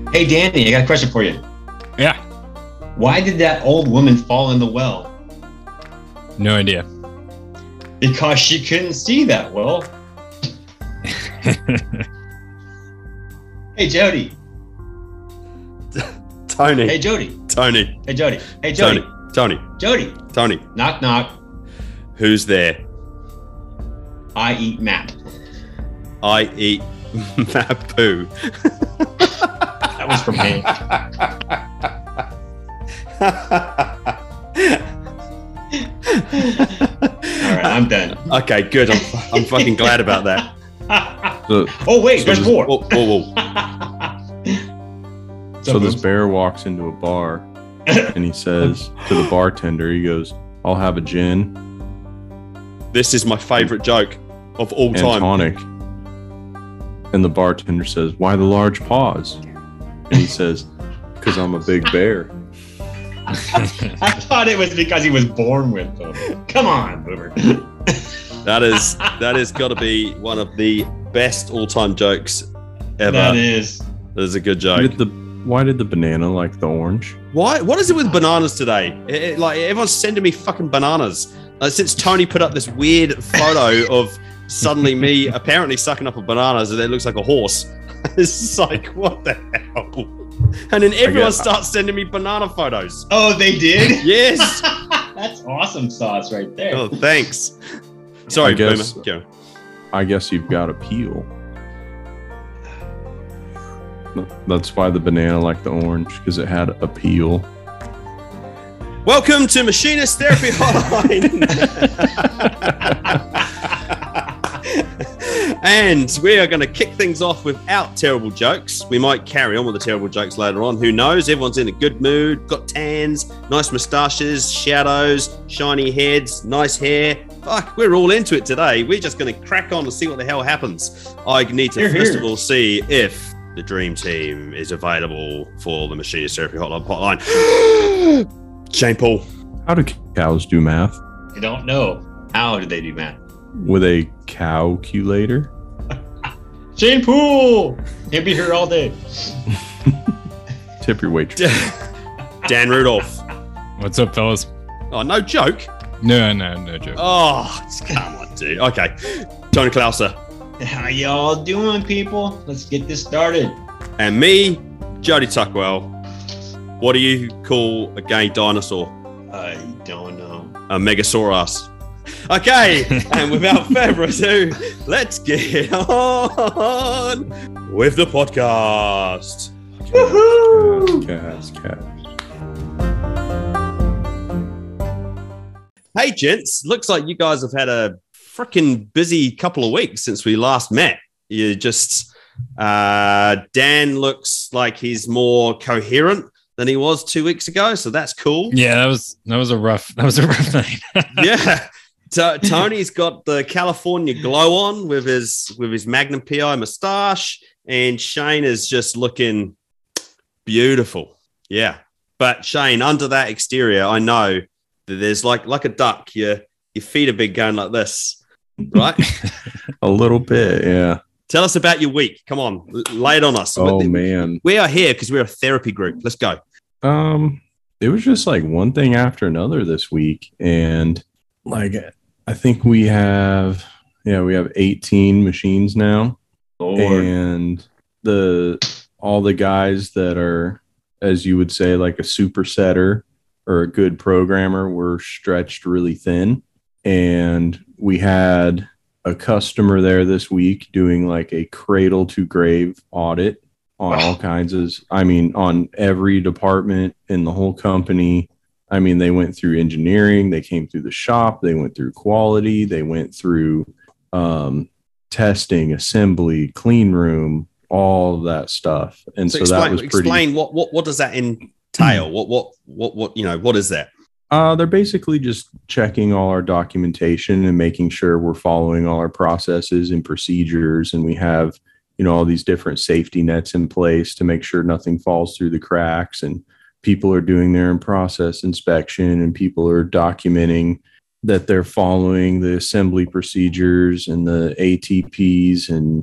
Hey, Danny, I got a question for you. Yeah. Why did that old woman fall in the well? No idea. Because she couldn't see that well. Hey, Jody. Tony. Hey, Jody. Tony. Hey, Jody. Hey, Jody. Tony. Jody. Tony. Knock, knock. Who's there? I eat map. I eat Mapu. That was from me. All right, I'm done. Okay, good. I'm fucking glad about that. Oh, wait, there's more. Whoa. So this bear walks into a bar and he says to the bartender, he goes, "I'll have a gin This is my favorite joke of all and time. tonic." And the bartender says, "Why the large paws?" And he says, "Because I'm a big bear." I thought it was because he was born with them. Come on, Boomer. That is got to be one of the best all-time jokes ever. That is. That is a good joke. Why did the banana like the orange? Why? What is it with bananas today? Like everyone's sending me fucking bananas. Since Tony put up this weird photo of suddenly me apparently sucking up a banana and it looks like a horse. It's just like, what the hell? And then everyone starts sending me banana photos. Oh, they did? Yes. That's awesome sauce right there. Oh, thanks. Sorry, Boomer. Go. I guess you've got a peel. That's why the banana liked the orange, because it had a peel. Welcome to Machinist Therapy Hotline. And we are going to kick things off without terrible jokes. We might carry on with the terrible jokes later on. Who knows? Everyone's in a good mood, got tans, nice moustaches, shadows, shiny heads, nice hair. Fuck, we're all into it today. We're just going to crack on and see what the hell happens. I need to first of all see if the dream team is available for the Machinist Therapy Hotline. Shane Paul. How do cows do math? I don't know. How did they do math? With a calculator? Shane Poole! He'll be here all day. Tip your waitress. Dan Rudolph. What's up, fellas? Oh, no joke. No joke. Oh, come on, dude. Okay. Tony Klauser. How y'all doing, people? Let's get this started. And me, Jody Tuckwell. What do you call a gay dinosaur? I don't know. A Megasaurus. Okay, and without further ado, let's get on with the podcast. Cats. Hey, gents, looks like you guys have had a freaking busy couple of weeks since we last met. You just, Dan looks like he's more coherent than he was 2 weeks ago, so that's cool. Yeah, that was a rough night. Yeah. Tony's got the California glow on with his Magnum PI mustache, and Shane is just looking beautiful. Yeah. But Shane, under that exterior, I know that there's like a duck. Your feet have been going like this, right? A little bit, yeah. Tell us about your week. Come on, lay it on us. Oh, man. We are here because we're a therapy group. Let's go. It was just like one thing after another this week, and like I think we have 18 machines now. Lord. And all the guys that are, as you would say, like a supersetter or a good programmer were stretched really thin. And we had a customer there this week doing like a cradle to grave audit on all kinds of, on every department in the whole company. They went through engineering, they came through the shop, they went through quality, they went through testing, assembly, clean room, all of that stuff. And so that was pretty. Explain what does that entail? What is that? They're basically just checking all our documentation and making sure we're following all our processes and procedures, and we have, all these different safety nets in place to make sure nothing falls through the cracks, and people are doing their in-process inspection, and people are documenting that they're following the assembly procedures and the ATPs and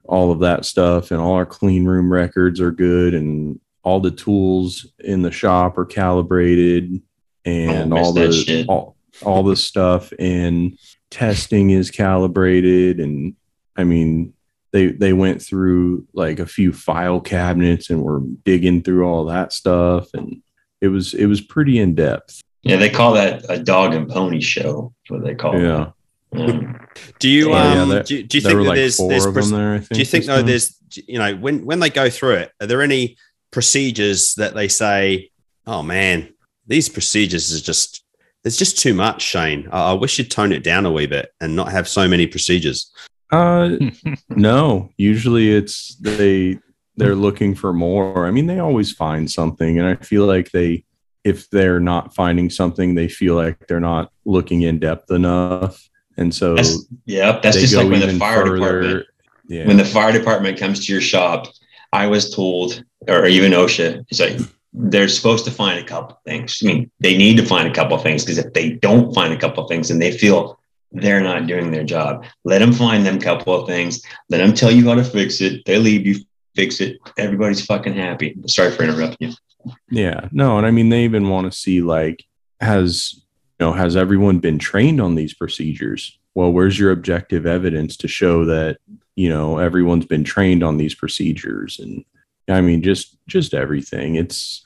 all of that stuff, and all our clean room records are good, and all the tools in the shop are calibrated, and all the stuff in testing is calibrated. And I mean, they went through like a few file cabinets and were digging through all that stuff, and it was pretty in depth. Yeah, they call that a dog and pony show. That's what they call it. Yeah. Do you do you think that like there's four of them there, I think, do you think this though time? there's, you know, when they go through it, are there any procedures that they say, oh man, these procedures is just, there's just too much, Shane. I wish you'd tone it down a wee bit and not have so many procedures. No, usually it's they're looking for more. I mean, they always find something, and I feel like if they're not finding something, they feel like they're not looking in depth enough. And so that's just like when the fire department, when the fire department comes to your shop, I was told, or even OSHA, it's like they're supposed to find a couple things. I mean, they need to find a couple things, because if they don't find a couple things, then they feel they're not doing their job. Let them find them couple of things. Let them tell you how to fix it. They leave, you fix it. Everybody's fucking happy. Sorry for interrupting you. Yeah, no, and I mean, they even want to see, like, has everyone been trained on these procedures? Well, where's your objective evidence to show that, you know, everyone's been trained on these procedures? And I mean, just everything. It's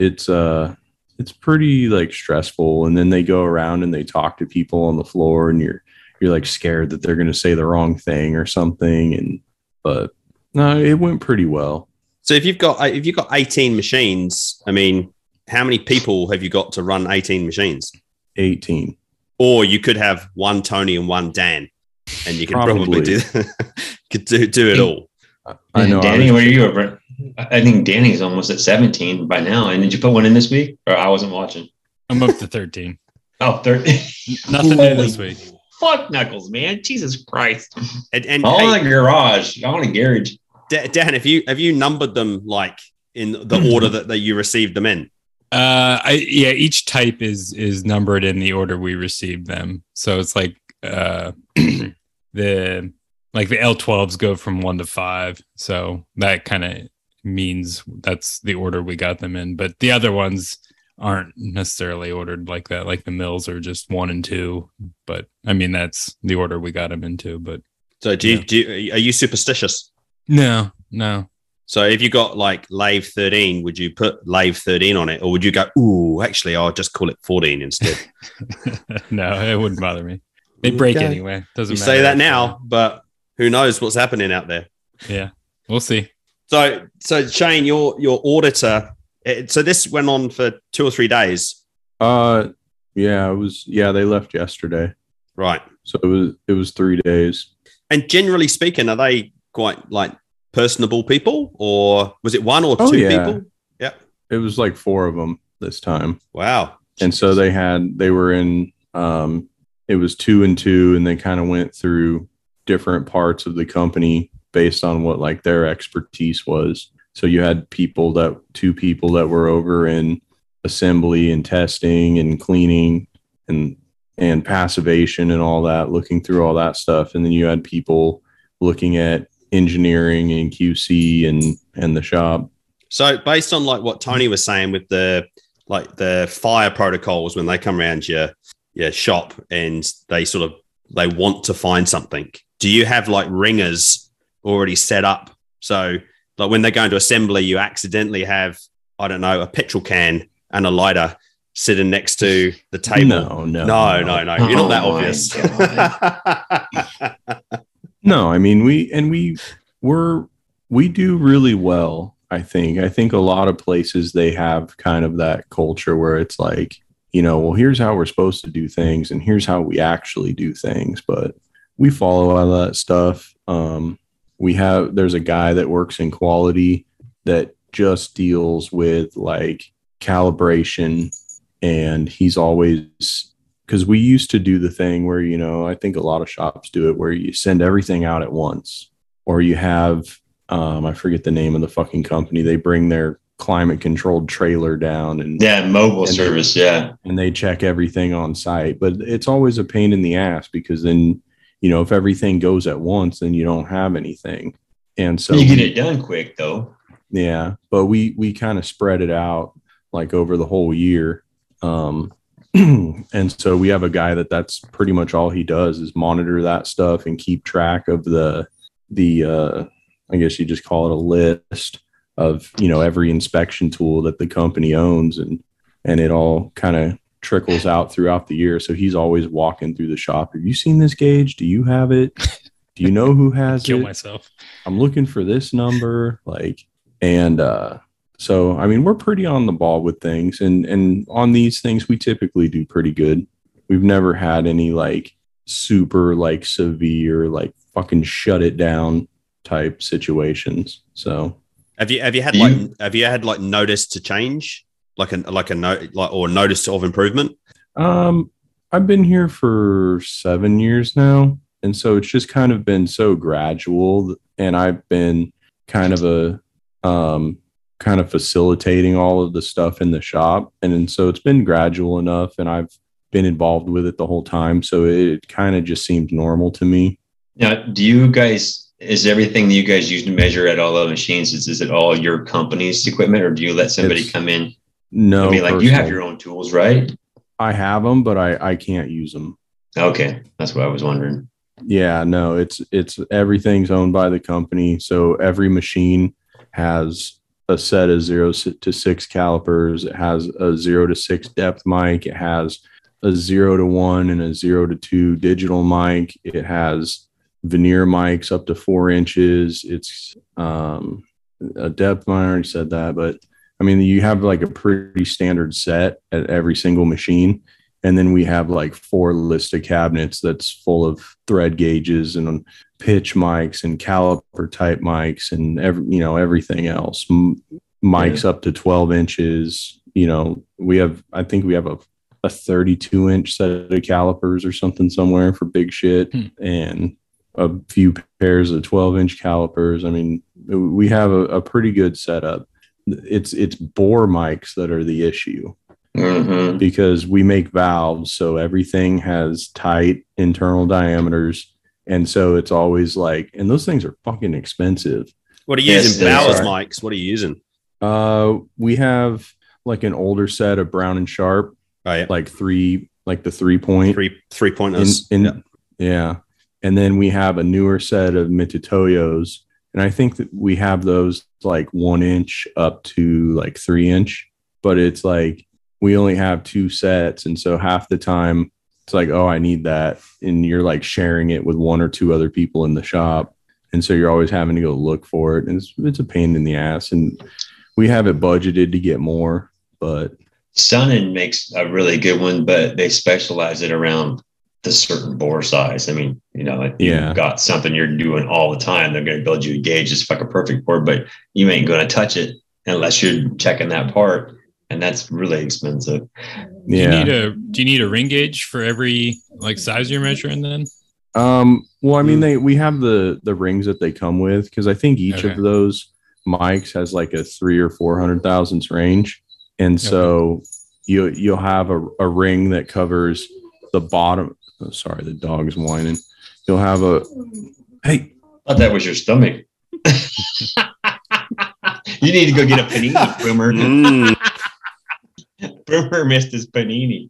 pretty like stressful. And then they go around and they talk to people on the floor, and you're like scared that they're going to say the wrong thing or something. But no, it went pretty well. So if you've got 18 machines, I mean, how many people have you got to run 18 machines? 18. Or you could have one Tony and one Dan, and you could probably do it all. I know. Danny, where are you? I think Danny's almost at 17 by now. And did you put one in this week? Or I wasn't watching. I'm up to 13. Oh, 13. Nothing new this week. Fuck Knuckles, man. Jesus Christ. And all in the garage. I want a garage. Dan, have you numbered them like in the order that you received them in? Each type is numbered in the order we received them. So it's like the L12s go from 1 to 5. So that kind of means that's the order we got them in. But the other ones aren't necessarily ordered like that. Like the mills are just 1 and 2. But I mean, that's the order we got them into. But so are you superstitious? No. So if you got like lathe 13, would you put lathe 13 on it? Or would you go, ooh, actually, I'll just call it 14 instead? No, it wouldn't bother me. They break anyway. Doesn't matter. You say that now, but who knows what's happening out there? Yeah, we'll see. So Shane, your auditor, so this went on for 2 or 3 days. It was. Yeah, they left yesterday. Right. So it was 3 days. And generally speaking, are they quite like personable people, or was it 1 or 2 people? Yeah. It was like 4 of them this time. Wow. And so they were in, it was 2 and 2, and they kind of went through different parts of the company based on what like their expertise was. So you had 2 people that were over in assembly and testing and cleaning and passivation and all that, looking through all that stuff. And then you had people looking at engineering and QC and the shop. So based on like what Tony was saying with the fire protocols, when they come around your shop and they want to find something, do you have like ringers already set up? So like when they go into assembly, you accidentally have, I don't know, a petrol can and a lighter sitting next to the table. No. You're not that obvious. No, I mean, we do really well. I think a lot of places, they have kind of that culture where it's like, you know, well, here's how we're supposed to do things, and here's how we actually do things. But we follow all that stuff. There's a guy that works in quality that just deals with like calibration, and he's always, because we used to do the thing where, you know, I think a lot of shops do it, where you send everything out at once, or you have, I forget the name of the fucking company. They bring their climate controlled trailer down and mobile service. And they check everything on site, but it's always a pain in the ass, because then, you know, if everything goes at once, then you don't have anything. And so you get it done quick though. Yeah, but we kind of spread it out like over the whole year. And so we have a guy that's pretty much all he does is monitor that stuff and keep track of the I guess you just call it a list of, every inspection tool that the company owns, and it all kind of trickles out throughout the year. So he's always walking through the shop. Have you seen this gauge? Do you have it? Do you know who has Kill it? myself. I'm looking for this number. So, I mean, we're pretty on the ball with things, and on these things, we typically do pretty good. We've never had any like super like severe, like fucking shut it down type situations. So have you had like notice to change, or notice of improvement? I've been here for 7 years now. And so it's just kind of been so gradual, and I've been kind of facilitating all of the stuff in the shop. And so it's been gradual enough, and I've been involved with it the whole time. So it kind of just seemed normal to me. Now, is everything that you guys use to measure at all the machines, is it all your company's equipment, or do you let somebody come in? No, I mean, like, you have your own tools, right? I have them, but I can't use them. Okay. That's what I was wondering. Yeah, no, it's everything's owned by the company. So every machine has a set of 0 to 6 calipers. It has a 0 to 6 depth mic. It has a 0 to 1 and a 0 to 2 digital mic. It has veneer mics up to 4 inches. It's a depth mic. I already said that, but I mean, you have like a pretty standard set at every single machine. And then we have like 4 Lista cabinets that's full of thread gauges and pitch mics and caliper type mics and everything else. Mics up to 12 inches. I think we have a 32 inch set of calipers or something somewhere for big shit, and a few pairs of 12 inch calipers. I mean, we have a pretty good setup. It's bore mics that are the issue. Mm-hmm. Because we make valves, so everything has tight internal diameters, and so it's always like, and those things are fucking expensive. What are you using? Bowers mics. What are you using? We have like an older set of Brown and Sharp, like the 3-point, 3-pointers. Yeah, and then we have a newer set of Mitutoyos, and I think that we have those like 1 inch up to like 3 inch, but it's like, we only have 2 sets. And so half the time it's like, oh, I need that. And you're like sharing it with 1 or 2 other people in the shop. And so you're always having to go look for it. And it's a pain in the ass. And we have it budgeted to get more, but Sonnen makes a really good one, but they specialize it around the certain bore size. I mean, you've got something you're doing all the time. They're going to build you a gauge. It's like a perfect bore, but you ain't going to touch it unless you're checking that part. And that's really expensive. Yeah. Do you need a ring gauge for every like size you're measuring then? Well, I mean, we have the rings that they come with, because I think each of those mics has like a 300,000 or 400 thousandths range. And so you'll have a ring that covers the bottom. Oh, sorry, the dog's whining. You'll have hey. I thought that was your stomach. You need to go get a panini, Boomer. Boomer missed his panini.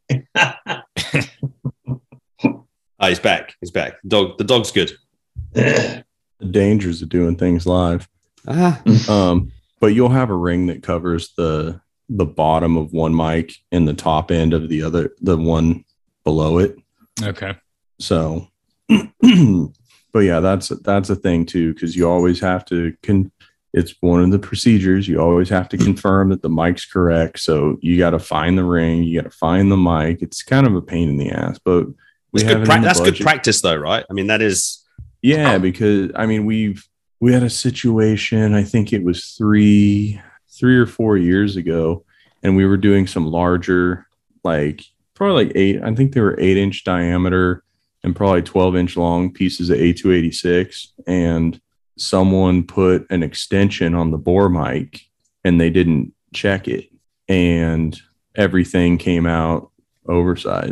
He's back. The dog's good. The dangers of doing things live. But you'll have a ring that covers the bottom of one mic and the top end of the one below it. Okay. So, but yeah, that's a thing too, because you always have to it's one of the procedures. You always have to confirm that the mic's correct. So you got to find the ring, you got to find the mic. It's kind of a pain in the ass, but that's good practice though, right? I mean, that is. Yeah, because I mean, we had a situation, I think it was three or 4 years ago, and we were doing some larger, like probably like 8, I think they were 8-inch diameter and probably 12-inch long pieces of A286. And someone put an extension on the bore mic and they didn't check it, and everything came out oversized.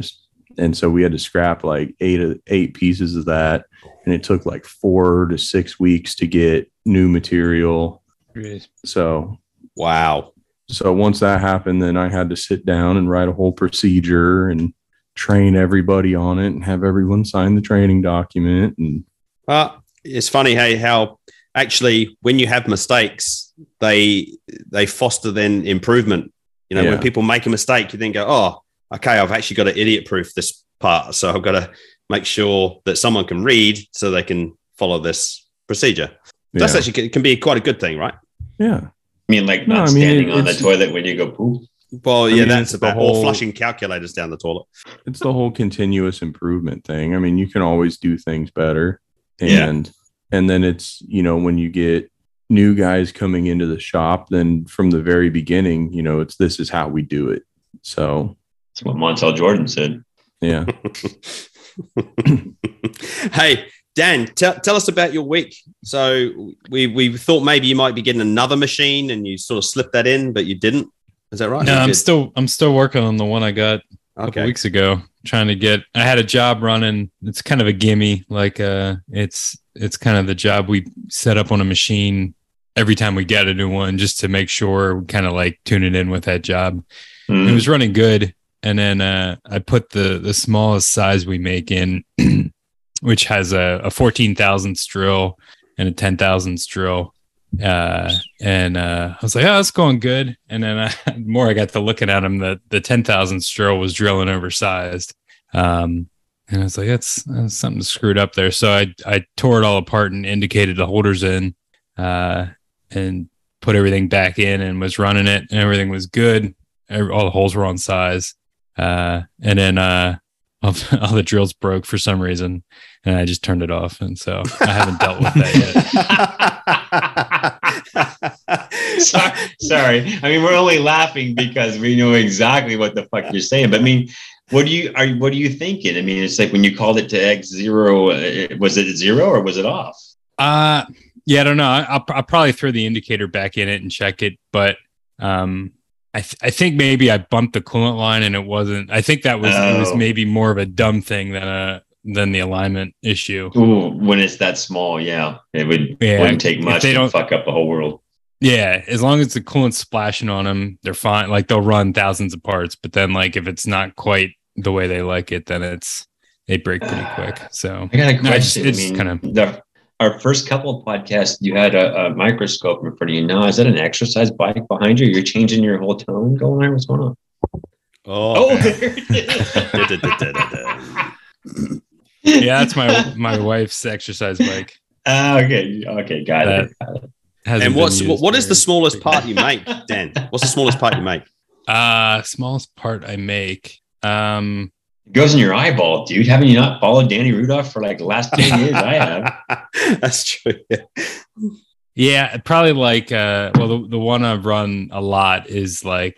And so we had to scrap like eight pieces of that. And it took like 4 to 6 weeks to get new material. So, wow. So once that happened, then I had to sit down and write a whole procedure and train everybody on it and have everyone sign the training document. And it's funny how actually when you have mistakes, they foster then improvement. You know, when people make a mistake, you then go, oh, okay, I've actually got to idiot proof this part. So I've got to make sure that someone can read so they can follow this procedure. That's actually, it can be quite a good thing, right? Yeah. I mean, like standing on the toilet when you go poop. Well, yeah, that's about or flushing calculators down the toilet. It's the whole continuous improvement thing. I mean, you can always do things better. And then it's, you know, when you get new guys coming into the shop, then from the very beginning, you know, this is how we do it. So that's what Montel Jordan said. Yeah. Hey, Dan, tell us about your week. So we thought maybe you might be getting another machine and you sort of slipped that in, but you didn't. Is that right? No, I'm still working on the one I got a couple weeks ago. I had a job running. It's kind of a gimme. Like it's kind of the job we set up on a machine every time we get a new one, just to make sure we kind of like tune it in with that job. It was running good. And then I put the smallest size we make in, which has a 14,000 drill and a 10,000 drill. And I was like, oh, that's going good. And then the more I got to looking at them, the 10,000 drill was drilling oversized. And I was like, that's something screwed up there. So I tore it all apart and indicated the holders in, and put everything back in and was running it, and everything was good. All the holes were on size. And then all the drills broke for some reason, and I just turned it off. And so I haven't dealt with that yet. Sorry. I mean, we're only laughing because we know exactly what the fuck you're saying. But I mean, what are you thinking? I mean, it's like when you called it to X0, was it 0 or was it off? Yeah, I don't know. I'll probably throw the indicator back in it and check it. But I think maybe I bumped the coolant line and it wasn't. I think that was it was maybe more of a dumb thing than the alignment issue. Ooh, when it's that small, it wouldn't take much to fuck up the whole world. Yeah, as long as the coolant's splashing on them, they're fine. Like they'll run thousands of parts, but then like if it's not quite the way they like it, then they break pretty quick. So I got a question. Our first couple of podcasts, you had a microscope in front of you. Now, is that an exercise bike behind you? You're changing your whole tone going on? What's going on? Oh, there it is. Yeah, that's my wife's exercise bike. Okay, got it. And what is the smallest part you make, Dan? What's the smallest part you make? Smallest part I make. It goes in your eyeball, dude. Haven't you not followed Danny Rudolph for like the last 10 years? I have. That's true. Yeah, probably like the one I've run a lot is like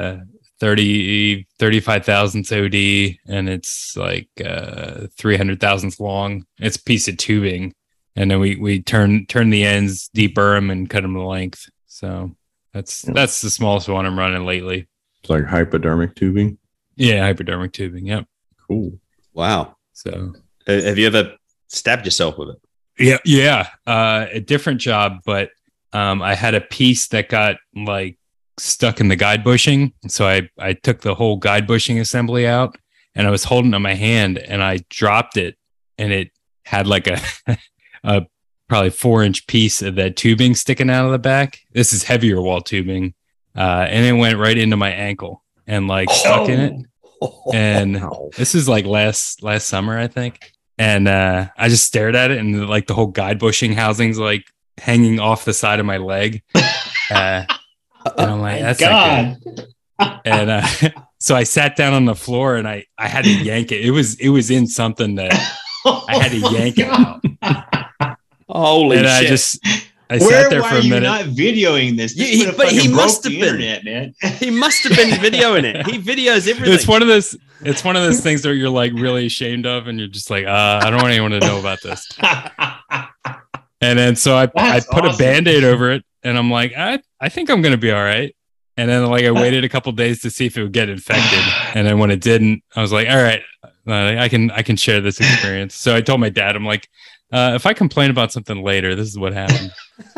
35 thousandths OD, and it's like 300 thousandths long. It's a piece of tubing, and then we turn the ends, deburr them, and cut them to length. So that's the smallest one I'm running lately. It's like hypodermic tubing. Yeah, hypodermic tubing. Yep. Cool. Wow. So have you ever stabbed yourself with it? Yeah. A different job, but I had a piece that got like stuck in the guide bushing. So I took the whole guide bushing assembly out, and I was holding it in my hand, and I dropped it, and it had like a probably 4-inch piece of that tubing sticking out of the back. This is heavier wall tubing. And it went right into my ankle and like stuck in it. And this is like last summer, I think. And I just stared at it, and like the whole guide bushing housing's like hanging off the side of my leg. And I'm like, that's not good. And so I sat down on the floor, and I had to yank it. It was in something that I had to yank it out. Holy shit. I sat there for a minute. Why are you not videoing this? But he must have been, internet, man. He must have been videoing it. He videos everything. It's one of those things that you're like really ashamed of, and you're just like, I don't want anyone to know about this. And then so I put a Band-Aid over it, and I'm like, I think I'm gonna be all right. And then like I waited a couple days to see if it would get infected, and then when it didn't, I was like, all right, I can share this experience. So I told my dad, I'm like, if I complain about something later, this is what happened.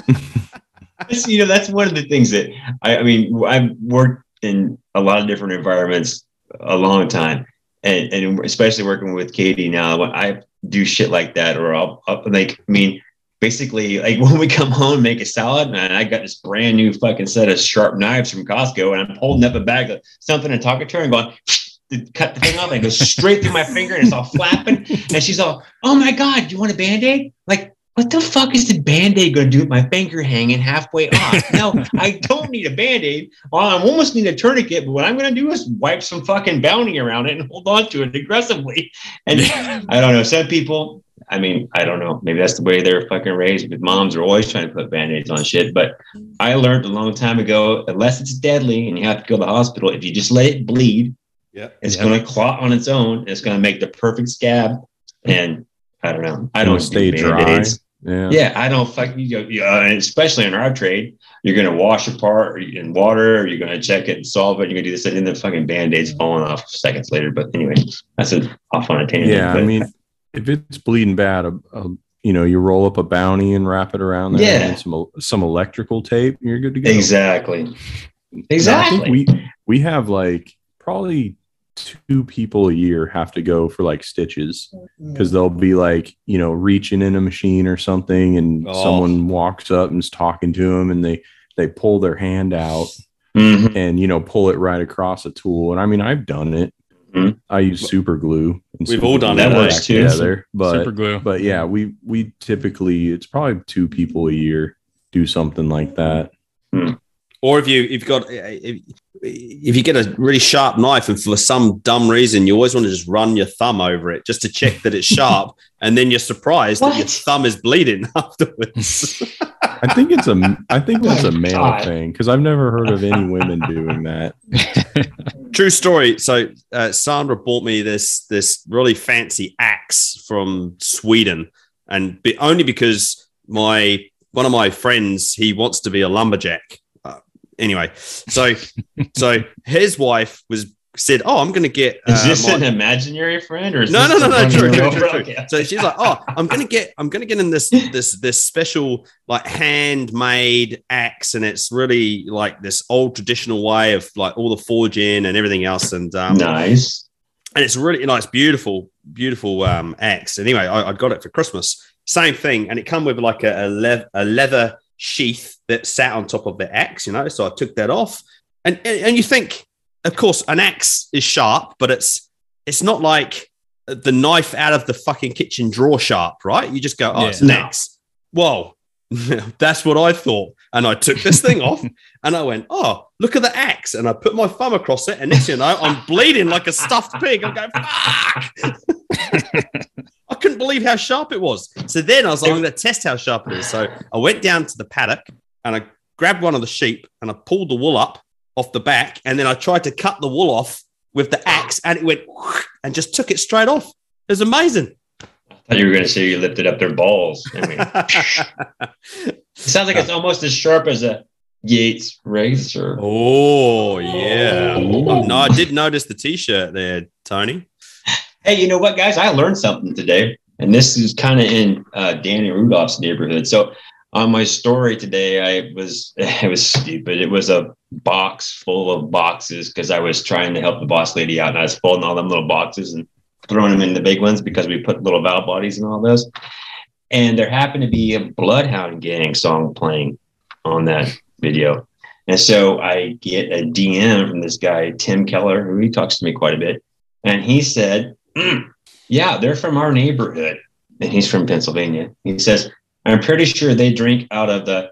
That's one of the things that I mean, I've worked in a lot of different environments a long time, and especially working with Katie now, when I do shit like that, or I'll basically, like when we come home and make a salad, and I got this brand new fucking set of sharp knives from Costco, and I'm holding up a bag of something and talking to her and going, to cut the thing off, and it goes straight through my finger, and it's all flapping. And she's all, "Oh my God, do you want a Band-Aid?" Like, what the fuck is the Band-Aid going to do with my finger hanging halfway off? No, I don't need a Band-Aid. Well, I almost need a tourniquet, but what I'm going to do is wipe some fucking Bounty around it and hold on to it aggressively. And I don't know, some people, I mean, I don't know, maybe that's the way they're fucking raised, because moms are always trying to put Band-Aids on shit. But I learned a long time ago, unless it's deadly and you have to go to the hospital, if you just let it bleed, it's going to clot on its own. And it's going to make the perfect scab. And I don't know. I don't stay dry. Yeah, I don't especially in our trade, you're going to wash a part in water, or you're going to check it and solve it. You're going to do this, and then the fucking Band-Aid's falling off seconds later. But anyway, that's off on a tangent. Yeah, I mean, if it's bleeding bad, you roll up a Bounty and wrap it around there, and some electrical tape, you're good to go. Exactly. I think we have like probably 2 people a year have to go for like stitches, because they'll be like, reaching in a machine or something, and someone walks up and is talking to them, and they pull their hand out and pull it right across a tool. And I mean, I've done it. I use super glue. We've all done that. Works too. Together, but super glue. But yeah, we typically, it's probably 2 people a year do something like that. Or if you get a really sharp knife, and for some dumb reason you always want to just run your thumb over it just to check that it's sharp, and then you're surprised that your thumb is bleeding afterwards. I think that's a male thing, because I've never heard of any women doing that. True story. So Sandra bought me this really fancy axe from Sweden, and only because one of my friends, he wants to be a lumberjack. Anyway, so his wife said, "Oh, I'm going to get." Is this an imaginary friend, or is no? True. Okay. So she's like, "Oh, I'm going to get in this special like handmade axe, and it's really like this old traditional way of like all the forging and everything else, and nice, and it's really nice, beautiful axe. Anyway, I got it for Christmas. Same thing, and it come with like a leather sheath that sat on top of the axe, so I took that off, and you think, of course, an axe is sharp, but it's not like the knife out of the fucking kitchen drawer sharp, right? You just go, it's an axe. Whoa, that's what I thought. And I took this thing off, and I went, oh, look at the axe, and I put my thumb across it, and next thing you know, I'm bleeding like a stuffed pig. I'm going, fuck. I couldn't believe how sharp it was. So then I was like, I'm going to test how sharp it is. So I went down to the paddock, and I grabbed one of the sheep, and I pulled the wool up off the back, and then I tried to cut the wool off with the axe, and it went and just took it straight off. It was amazing. I thought you were going to say you lifted up their balls. I mean, it sounds like it's almost as sharp as a Yates razor. Oh, yeah. Ooh. No, I did notice the T-shirt there, Tony. Hey, you know what, guys? I learned something today, and this is kind of in Danny Rudolph's neighborhood. So on my story today, it was stupid. It was a box full of boxes, because I was trying to help the boss lady out, and I was folding all them little boxes and throwing them in the big ones, because we put little valve bodies in all those. And there happened to be a Bloodhound Gang song playing on that video. And so I get a DM from this guy, Tim Keller, who he talks to me quite a bit. And he said, yeah, they're from our neighborhood. And he's from Pennsylvania. He says, I'm pretty sure they drink out of the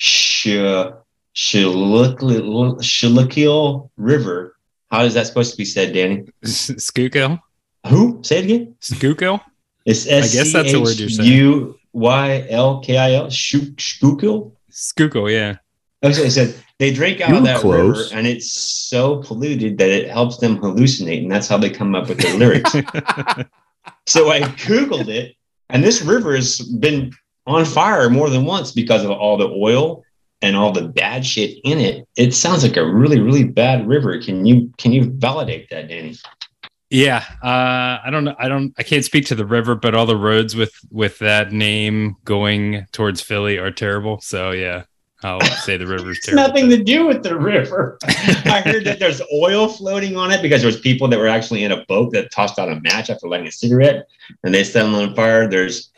Schuylkill River. How is that supposed to be said, Danny? Schuylkill. Who? Say it again. Schuylkill. It's I guess that's the word you're saying. Schuylkill. Schuylkill. Schuylkill, yeah. Okay, he said they drink out of that river, and it's so polluted that it helps them hallucinate, and that's how they come up with their lyrics. So I Googled it, and this river has been on fire more than once because of all the oil and all the bad shit in it. It sounds like a really, really bad river. Can you validate that, Danny? Yeah, I don't know. I can't speak to the river, but all the roads with that name going towards Philly are terrible. So yeah, I'll say the river's it's terrible. Nothing to do with the river. I heard that there's oil floating on it because there's people that were actually in a boat that tossed out a match after lighting a cigarette, and they set them on fire. There's,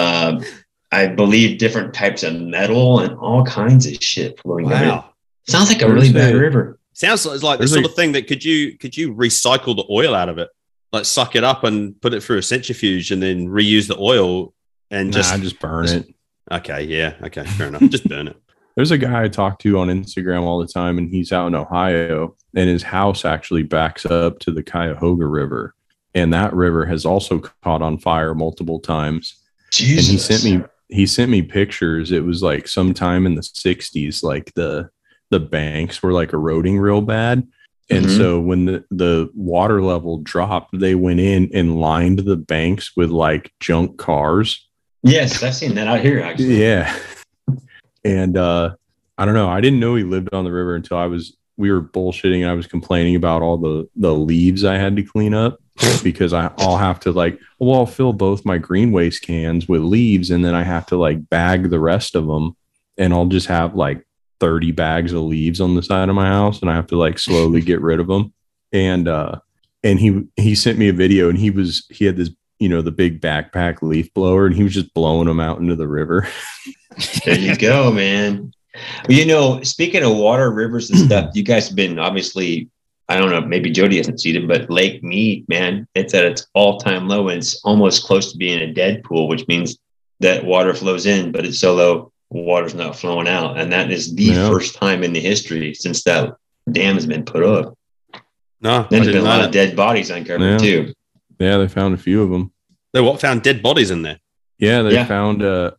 I believe, different types of metal and all kinds of shit floating down. Wow, sounds like a really bad river. Sounds like the sort of thing that could you recycle the oil out of it, like suck it up and put it through a centrifuge and then reuse the oil and just burn it. Okay, yeah, okay, fair enough. Just burn it. There's a guy I talk to on Instagram all the time, and he's out in Ohio, and his house actually backs up to the Cuyahoga River, and that river has also caught on fire multiple times. Jesus. And he sent me pictures. It was like sometime in the 60s, like the banks were like eroding real bad. And so when the water level dropped, they went in and lined the banks with like junk cars. Yes, I've seen that out here, actually. Yeah. And I don't know. I didn't know he lived on the river until we were bullshitting and I was complaining about all the leaves I had to clean up because I'll have to I'll fill both my green waste cans with leaves and then I have to like bag the rest of them, and I'll just have like 30 bags of leaves on the side of my house and I have to like slowly get rid of them. And he sent me a video and he had this, the big backpack leaf blower and he was just blowing them out into the river. There you go, man. Well, speaking of water, rivers and stuff, you guys have been obviously, I don't know, maybe Jody hasn't seen it, but Lake Mead, man, it's at its all-time low and it's almost close to being a dead pool, which means that water flows in, but it's so low, water's not flowing out. And that is the first time in the history since that dam has been put up. No, there's been a lot of dead bodies uncovered too. Yeah, they found a few of them. They found dead bodies in there? Yeah, they found a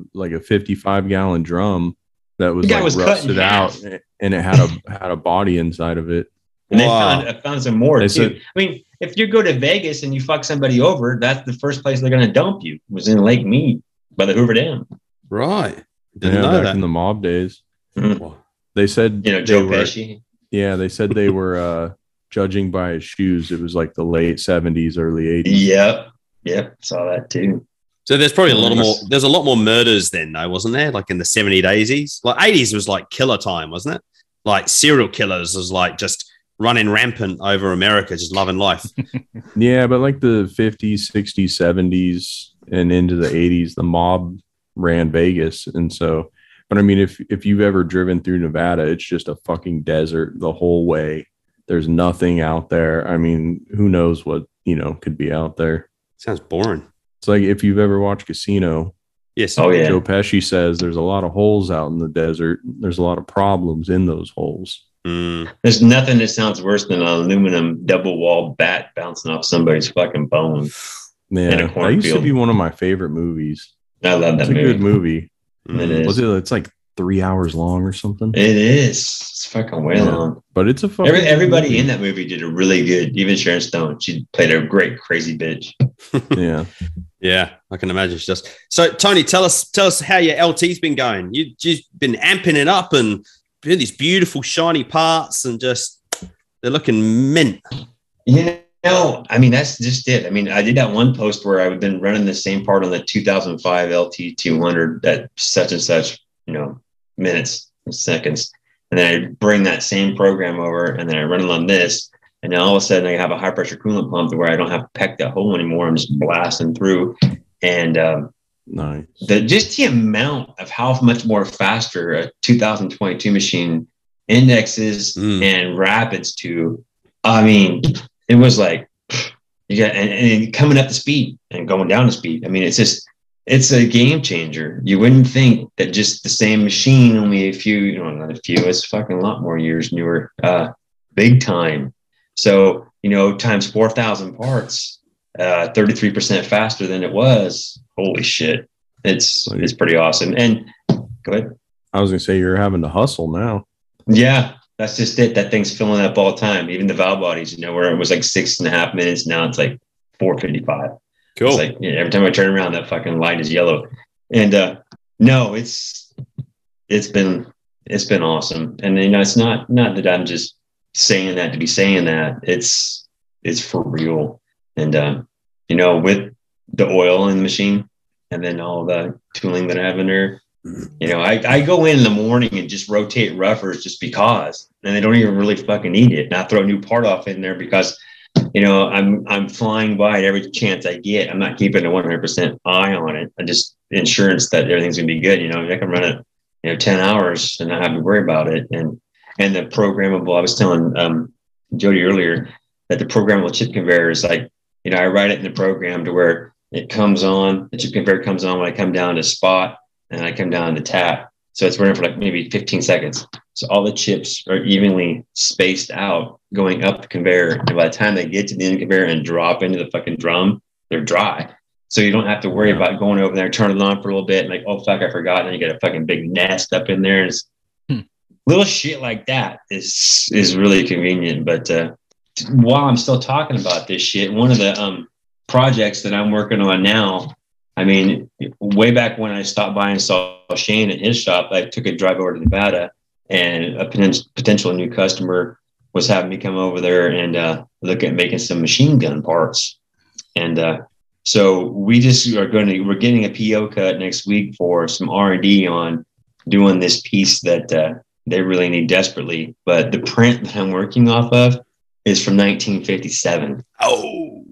55-gallon drum that was rusted out, and it had a body inside of it. And they found some more too. I mean, if you go to Vegas and you fuck somebody over, that's the first place they're going to dump you. Was in Lake Mead by the Hoover Dam. Right. Didn't know back that. in the mob days. Mm-hmm. They said Joe Pesci. Yeah, they said they were judging by his shoes. It was like the late 70s, early 80s. Yep. Saw that too. So there's probably there's a lot more murders then, though, wasn't there? Like in the 70s, 80s? Like 80s was like killer time, wasn't it? Like serial killers was like just running rampant over America, just loving life. Yeah, but like the 50s, 60s, 70s, and into the 80s, the mob ran Vegas. And so, but I mean, if you've ever driven through Nevada, it's just a fucking desert the whole way. There's nothing out there. I mean, who knows what, could be out there. Sounds boring. It's like if you've ever watched Casino. Yes. Oh, yeah. Joe Pesci says there's a lot of holes out in the desert. There's a lot of problems in those holes. There's nothing that sounds worse than an aluminum double wall bat bouncing off somebody's fucking bone. Yeah, that used to be one of my favorite movies. I love that movie. It's a good movie. It is. It's like 3 hours long or something. It is. It's fucking way long. But it's a fucking everybody movie. in that movie did a really good. Even Sharon Stone, she played a great crazy bitch. Yeah. Yeah, I can imagine she does. So, Tony, tell us how your LT's been going. You've been amping it up and doing these beautiful shiny parts and just they're looking mint. I mean, that's just it. I mean, I did that one post where I've been running the same part on the 2005 LT 200 at such and such, minutes and seconds. And then I bring that same program over and then I run it on this. And then all of a sudden I have a high pressure coolant pump to where I don't have to peck that hole anymore. I'm just blasting through. And nice. The amount of how much more faster a 2022 machine indexes and rapids to, I mean, it was like, and coming up to speed and going down to speed. I mean, it's a game changer. You wouldn't think that just the same machine, only not a few, it's fucking a lot more years newer, big time. So, times 4,000 parts, 33% faster than it was. Holy shit. It's pretty awesome. And go ahead. I was going to say, you're having to hustle now. Yeah, that's just it. That thing's filling up all the time. Even the valve bodies, where it was like 6.5 minutes. Now it's like 4:55. Cool. It's like, every time I turn around, that fucking light is yellow. And no, it's been awesome. And it's not that I'm just saying that to be saying that. It's is for real. And, you know, with the oil in the machine and then all the tooling that I have in there, you know, I go in the morning and just rotate roughers just because, and they don't even really fucking need it. And I throw a new part off in there because, you know, I'm flying by it every chance I get. I'm not keeping a 100% eye on it. I just insurance that everything's gonna be good. You know, I can run it, you know, 10 hours and not have to worry about it. And the programmable, I was telling Jody earlier that the programmable chip conveyor is like, you know, I write it in the program to where it comes on, the chip conveyor comes on when I come down to spot and I come down to tap. So it's running for like maybe 15 seconds. So all the chips are evenly spaced out going up the conveyor. And by the time they get to the end of the conveyor and drop into the fucking drum, they're dry. So you don't have to worry about going over there, turning it on for a little bit, and like, oh fuck, I forgot. And you get a fucking big nest up in there. It's little shit like that is really convenient. But while I'm still talking about this shit, one of the projects that I'm working on now, I mean, way back when I stopped by and saw Shane at his shop, I took a drive over to Nevada, and a potential new customer was having me come over there and look at making some machine gun parts. And so we just we're getting a PO cut next week for some R&D on doing this piece that they really need desperately. But the print that I'm working off of is from 1957. Oh,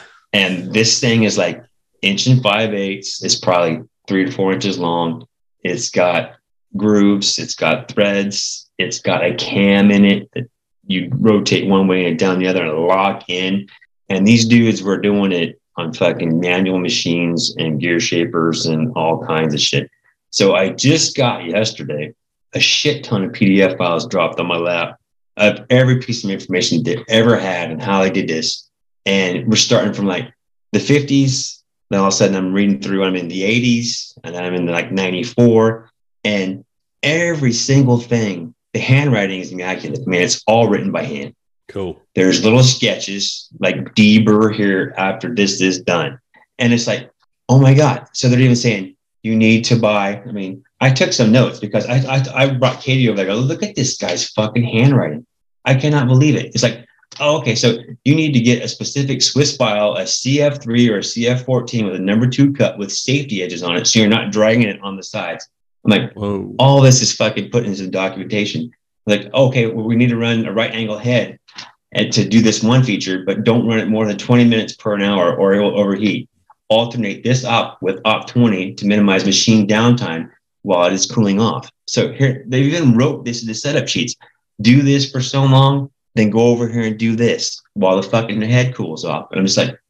and this thing is like 1 5/8 inches. It's probably 3 to 4 inches long. It's got grooves. It's got threads. It's got a cam in it that you rotate one way and down the other and lock in. And these dudes were doing it on fucking manual machines and gear shapers and all kinds of shit. So I just got yesterday a shit ton of PDF files dropped on my lap of every piece of information they ever had and how they did this. And we're starting from like the 50s. Then all of a sudden I'm reading through, I'm in the 80s, and then I'm in like 94. And every single thing, the handwriting is immaculate. I mean, it's all written by hand. Cool. There's little sketches like Deber here after this is done. And it's like, oh my God. So they're even saying, you need to buy. I mean, I took some notes because I brought Katie over there. I go, look at this guy's fucking handwriting. I cannot believe it. It's like, oh, okay. So you need to get a specific Swiss file, a CF3 or a CF14 with a number 2 cut with safety edges on it. So you're not dragging it on the sides. I'm like, whoa, all this is fucking put into the documentation. Like, okay, well, we need to run a right angle head and to do this one feature, but don't run it more than 20 minutes per an hour or it will overheat. Alternate this op with op 20 to minimize machine downtime while it is cooling off. So here, they even wrote this in the setup sheets. Do this for so long, then go over here and do this while the fucking head cools off. And I'm just like,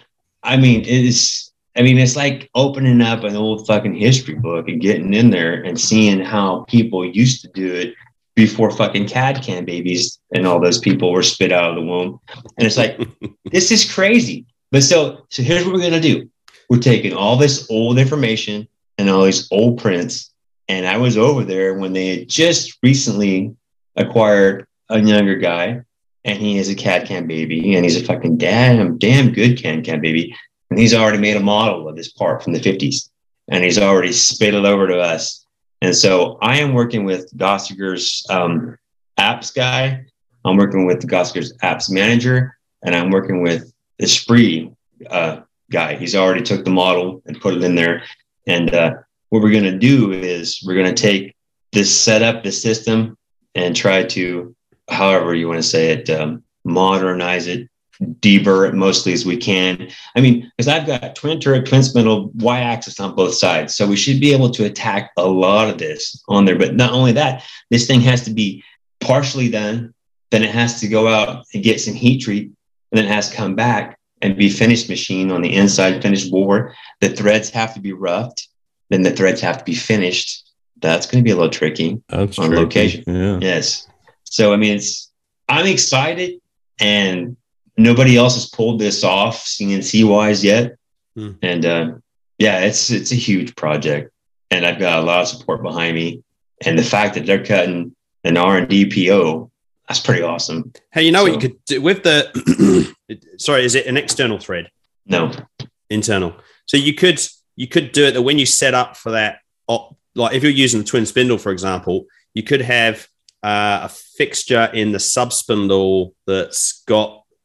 it's like opening up an old fucking history book and getting in there and seeing how people used to do it before fucking CAD CAM babies and all those people were spit out of the womb. And it's like, this is crazy. But so here's what we're going to do. We're taking all this old information and all these old prints. And I was over there when they had just recently acquired a younger guy, and he is a CAD CAM baby, and he's a fucking damn good CAD CAM baby. And he's already made a model of this part from the 50s, and he's already spit it over to us. And so I am working with Gossiger's apps guy. I'm working with Gossiger's apps manager, and I'm working with the Spree guy. He's already took the model and put it in there. And what we're going to do is we're going to take this setup, this system, and try to, however you want to say it, modernize it, deburr it mostly as we can. I mean, because I've got twin turret, twin spindle, y-axis on both sides. So we should be able to attack a lot of this on there. But not only that, this thing has to be partially done. Then it has to go out and get some heat treat. And then it has to come back and be finished machine on the inside, finished bore. The threads have to be roughed. Then the threads have to be finished. That's going to be a little tricky on location. Yeah. Yes. So, I mean, I'm excited, and nobody else has pulled this off CNC wise yet. And yeah, it's a huge project, and I've got a lot of support behind me. And the fact that they're cutting an R&D PO, that's pretty awesome. Hey, you know what you could do with the, sorry, is it an external thread? No. Internal. So you could do it that when you set up for that, like if you're using the twin spindle, for example, you could have a fixture in the sub spindle that's got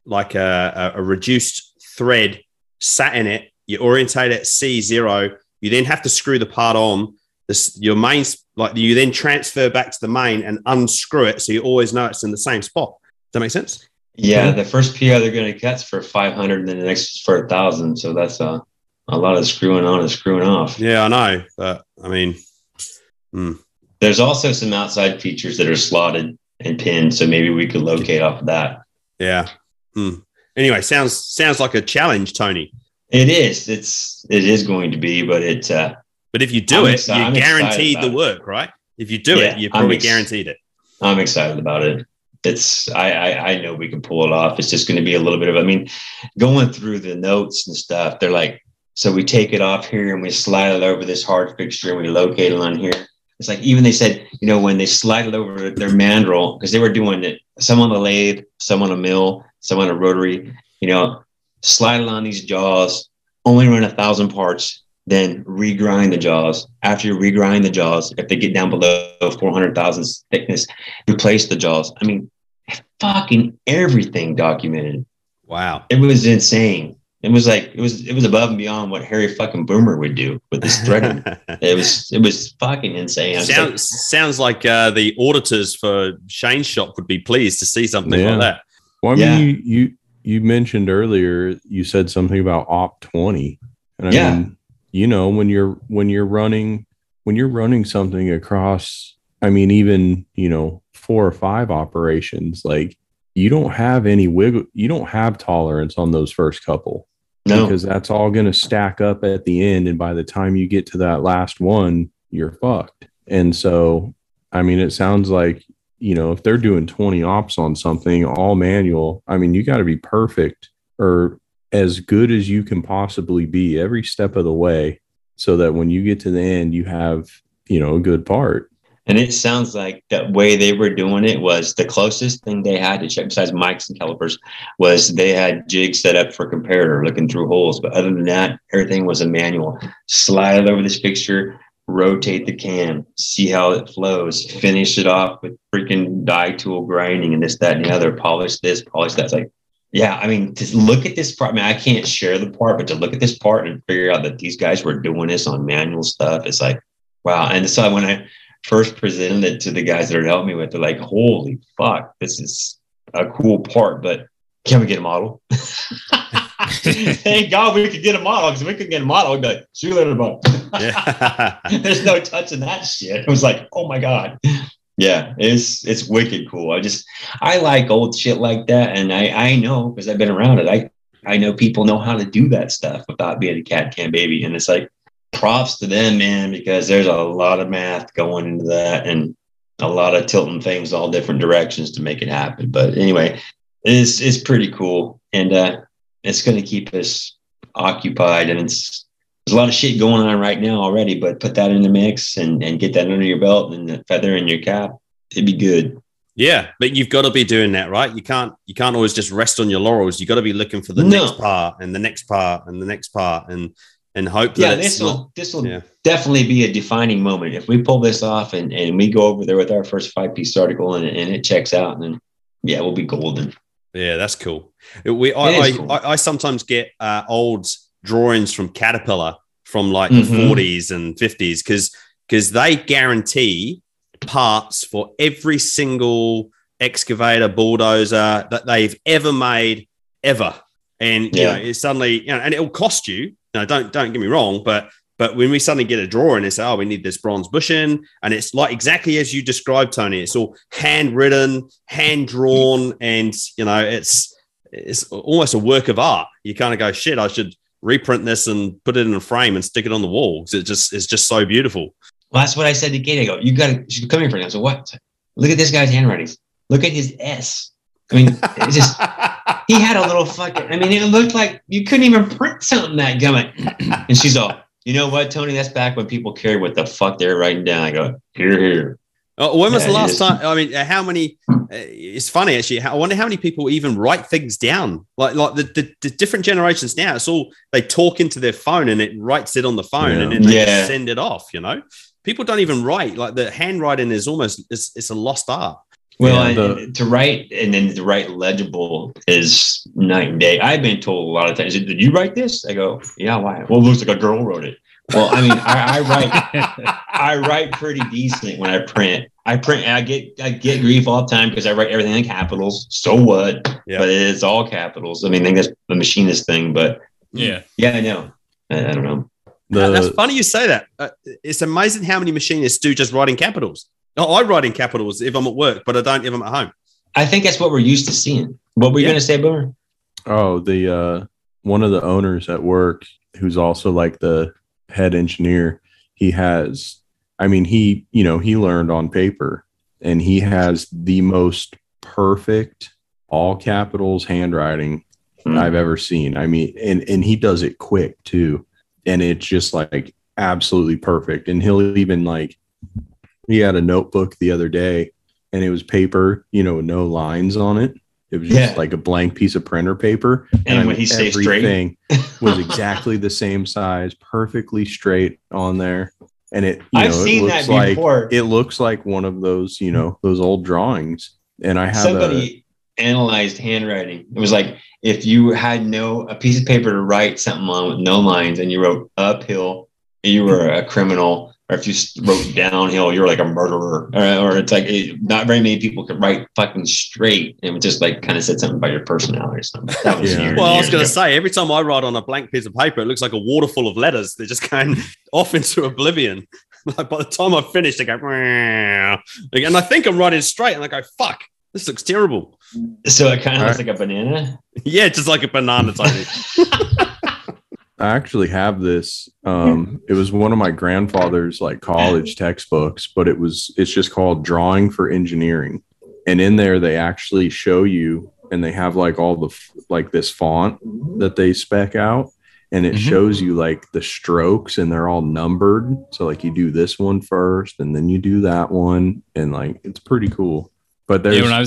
like a reduced thread sat in it. You orientate it C0. You then have to screw the part on. Your main, like you then transfer back to the main and unscrew it, so you always know it's in the same spot. Does that make sense? Yeah, the first PO they're going to cat's for 500, and then the next is for 1,000. So that's a lot of screwing on and screwing off. Yeah, I know, but I mean, there's also some outside features that are slotted and pinned, so maybe we could locate off of that. Yeah. Anyway, sounds like a challenge, Tony. It is. It is going to be, but it's. But if you do it, you're guaranteed the work, right? If you do it, you're probably guaranteed it. I'm excited about it. I know we can pull it off. It's just going to be a little bit of, I mean, going through the notes and stuff, they're like, so we take it off here and we slide it over this hard fixture and we locate it on here. It's like, even they said, when they slide it over their mandrel, because they were doing it, some on the lathe, some on a mill, some on a rotary, slide it on these jaws, only run 1,000 parts, then regrind the jaws. After you regrind the jaws, if they get down below 400,000 thickness, replace the jaws. I mean, fucking everything documented. Wow. It was insane. It was like, it was above and beyond what Harry fucking Boomer would do with this threading. It was fucking insane. Sounds like the auditors for Shane's shop would be pleased to see something like that. Well, I mean, you mentioned earlier, you said something about Op 20. And I mean, when you're running something across, I mean, even, 4 or 5 operations, like you don't have any wiggle, you don't have tolerance on those first couple. No, because that's all going to stack up at the end. And by the time you get to that last one, you're fucked. And so, I mean, it sounds like, if they're doing 20 ops on something all manual, I mean, you got to be perfect or as good as you can possibly be every step of the way so that when you get to the end, you have, a good part. And it sounds like that way they were doing it was the closest thing they had to check besides mics and calipers was they had jigs set up for comparator looking through holes. But other than that, everything was a manual. Slide it over this fixture, rotate the cam, see how it flows, finish it off with freaking die tool grinding and this, that, and the other, polish this, polish that. It's like, yeah, I mean, to look at this part, I mean, I can't share the part, but to look at this part and figure out that these guys were doing this on manual stuff, it's like, wow. And so when I first presented it to the guys that are helping me with, they're like, holy fuck, this is a cool part, but can we get a model? Thank God we could get a model, because if we could get a model, we'd be like, see you later, bud. Yeah. There's no touching that shit. It was like, oh my God. Yeah, it's wicked cool. I like old shit like that. And I know, because I've been around it, I know people know how to do that stuff without being a CAD/CAM baby. And it's like, props to them, man, because there's a lot of math going into that and a lot of tilting things all different directions to make it happen. But anyway, it's pretty cool. And it's going to keep us occupied. And there's a lot of shit going on right now already, but put that in the mix and get that under your belt and the feather in your cap. It'd be good. Yeah, but you've got to be doing that, right? You can't always just rest on your laurels. You got to be looking for the next part and the next part and the next part and hope that this will definitely be a defining moment. If we pull this off and we go over there with our first 5-piece article and it checks out, and then we'll be golden. Yeah, that's cool. I sometimes get old drawings from Caterpillar from like the 40s and 50s because they guarantee parts for every single excavator, bulldozer that they've ever made ever. And it's suddenly, and it'll cost you. No, don't get me wrong, but when we suddenly get a drawing and say, we need this bronze bushing, and it's like exactly as you described, Tony, it's all handwritten, hand drawn, and it's almost a work of art. You kind of go, shit, I should reprint this and put it in a frame and stick it on the wall because it's just so beautiful. Well, that's what I said to Kate. I go, you should come here for now. So what? Look at this guy's handwriting. Look at his S. I mean, it's just. He had a little fucking, I mean, it looked like you couldn't even print something that gummit. And she's all, you know what, Tony? That's back when people cared what the fuck they were writing down. I go, here. Oh, when was the last time? I mean, how many? It's funny, actually. I wonder how many people even write things down. Like the different generations now, it's all, they talk into their phone and it writes it on the phone and then they just send it off, People don't even write. Like the handwriting is almost, it's a lost art. Well, to write and then to write legible is night and day. I've been told a lot of times, did you write this? I go, yeah, why? Well, it looks like a girl wrote it. Well, I mean, I write pretty decent when I print. I get grief all the time because I write everything in capitals. So what? Yeah. But it's all capitals. I mean, I think that's the machinist thing, but yeah, I know. I don't know. That's funny you say that. It's amazing how many machinists do just write in capitals. No, I write in capitals if I'm at work, but I don't if I'm at home. I think that's what we're used to seeing. What were you going to say, Boomer? Oh, the one of the owners at work, who's also like the head engineer, he learned on paper, and he has the most perfect all capitals handwriting I've ever seen. I mean, and he does it quick too. And it's just like absolutely perfect. And he'll even like, he had a notebook the other day and it was paper, no lines on it. It was just like a blank piece of printer paper. And when he stays straight, was exactly the same size, perfectly straight on there. And I've seen that before. It looks like one of those, those old drawings. And I have somebody analyzed handwriting. It was like, if you had a piece of paper to write something on with no lines and you wrote uphill, you were a criminal. Or if you wrote downhill, you're like a murderer. Or it's like not very many people could write fucking straight. It would just like kind of said something about your personality or something. That was I was going to say, every time I write on a blank piece of paper, it looks like a water full of letters. They're just going off into oblivion. Like by the time I've finished, they go, and I think I'm writing straight, and I go, fuck, this looks terrible. So it kind of looks like a banana? Yeah, just like a banana type. I actually have this. It was one of my grandfather's like college textbooks, but it's just called Drawing for Engineering. And in there, they actually show you, and they have like all the, like this font that they spec out. And it shows you like the strokes, and they're all numbered. So like you do this one first and then you do that one. And like, it's pretty cool. But there's, when I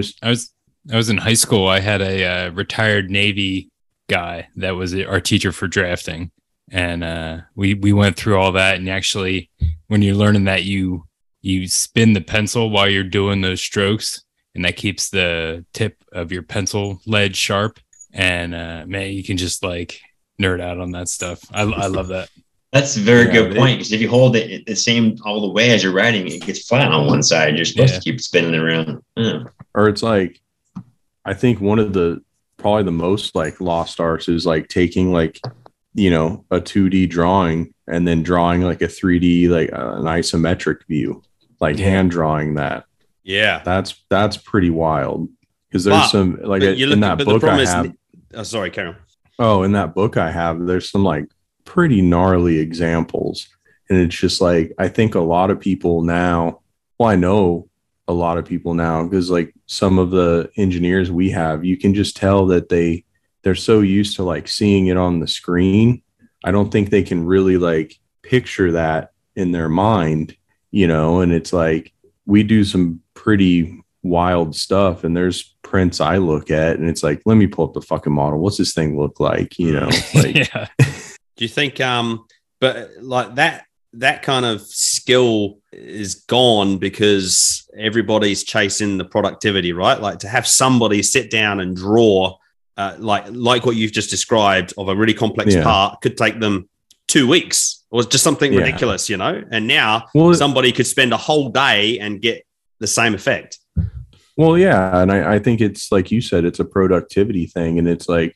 was in high school, I had a retired Navy guy that was our teacher for drafting. And we went through all that. And actually, when you're learning that, you spin the pencil while you're doing those strokes, and that keeps the tip of your pencil lead sharp. And man, you can just like nerd out on that stuff. I love that. That's a very good point, because if you hold it the same all the way as you're writing, it gets flat on one side. You're supposed to keep spinning it around. Or it's like, I think one of the probably the most like lost arts is like taking like, a 2D drawing and then drawing like a 3D, like an isometric view, like hand drawing that. Yeah. That's pretty wild. Because there's some like in that book I have. Sorry, Carol. Oh, in that book I have, there's some like pretty gnarly examples. And it's just like, I think a lot of people now, I know a lot of people now, because like some of the engineers we have, you can just tell that they're so used to like seeing it on the screen. I don't think they can really like picture that in their mind, and it's like, we do some pretty wild stuff, and there's prints I look at and it's like, let me pull up the fucking model. What's this thing look like? Like, yeah. Do you think, but like that kind of skill is gone because everybody's chasing the productivity, right? Like to have somebody sit down and draw, like what you've just described of a really complex part could take them 2 weeks or just something ridiculous, and now somebody could spend a whole day and get the same effect. Well, yeah. And I think it's like you said, it's a productivity thing. And it's like,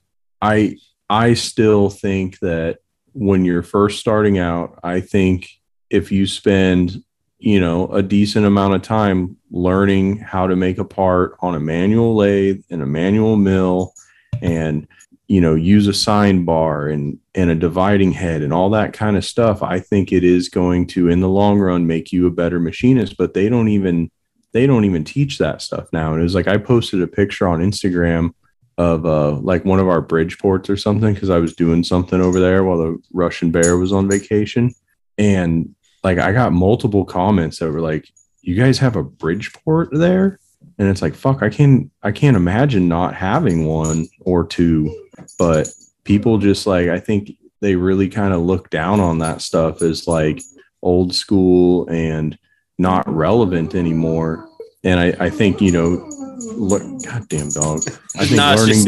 I still think that when you're first starting out, I think if you spend, a decent amount of time learning how to make a part on a manual lathe and a manual mill and, use a sine bar and a dividing head and all that kind of stuff, I think it is going to, in the long run, make you a better machinist. But they don't even teach that stuff now. And it was like, I posted a picture on Instagram of like one of our Bridgeports or something, because I was doing something over there while the Russian Bear was on vacation. And like, I got multiple comments that were like, you guys have a Bridgeport there? And it's like, fuck, I can't imagine not having one or two. But people just like, I think they really kind of look down on that stuff as like old school and not relevant anymore. And I think, look, goddamn dog. I think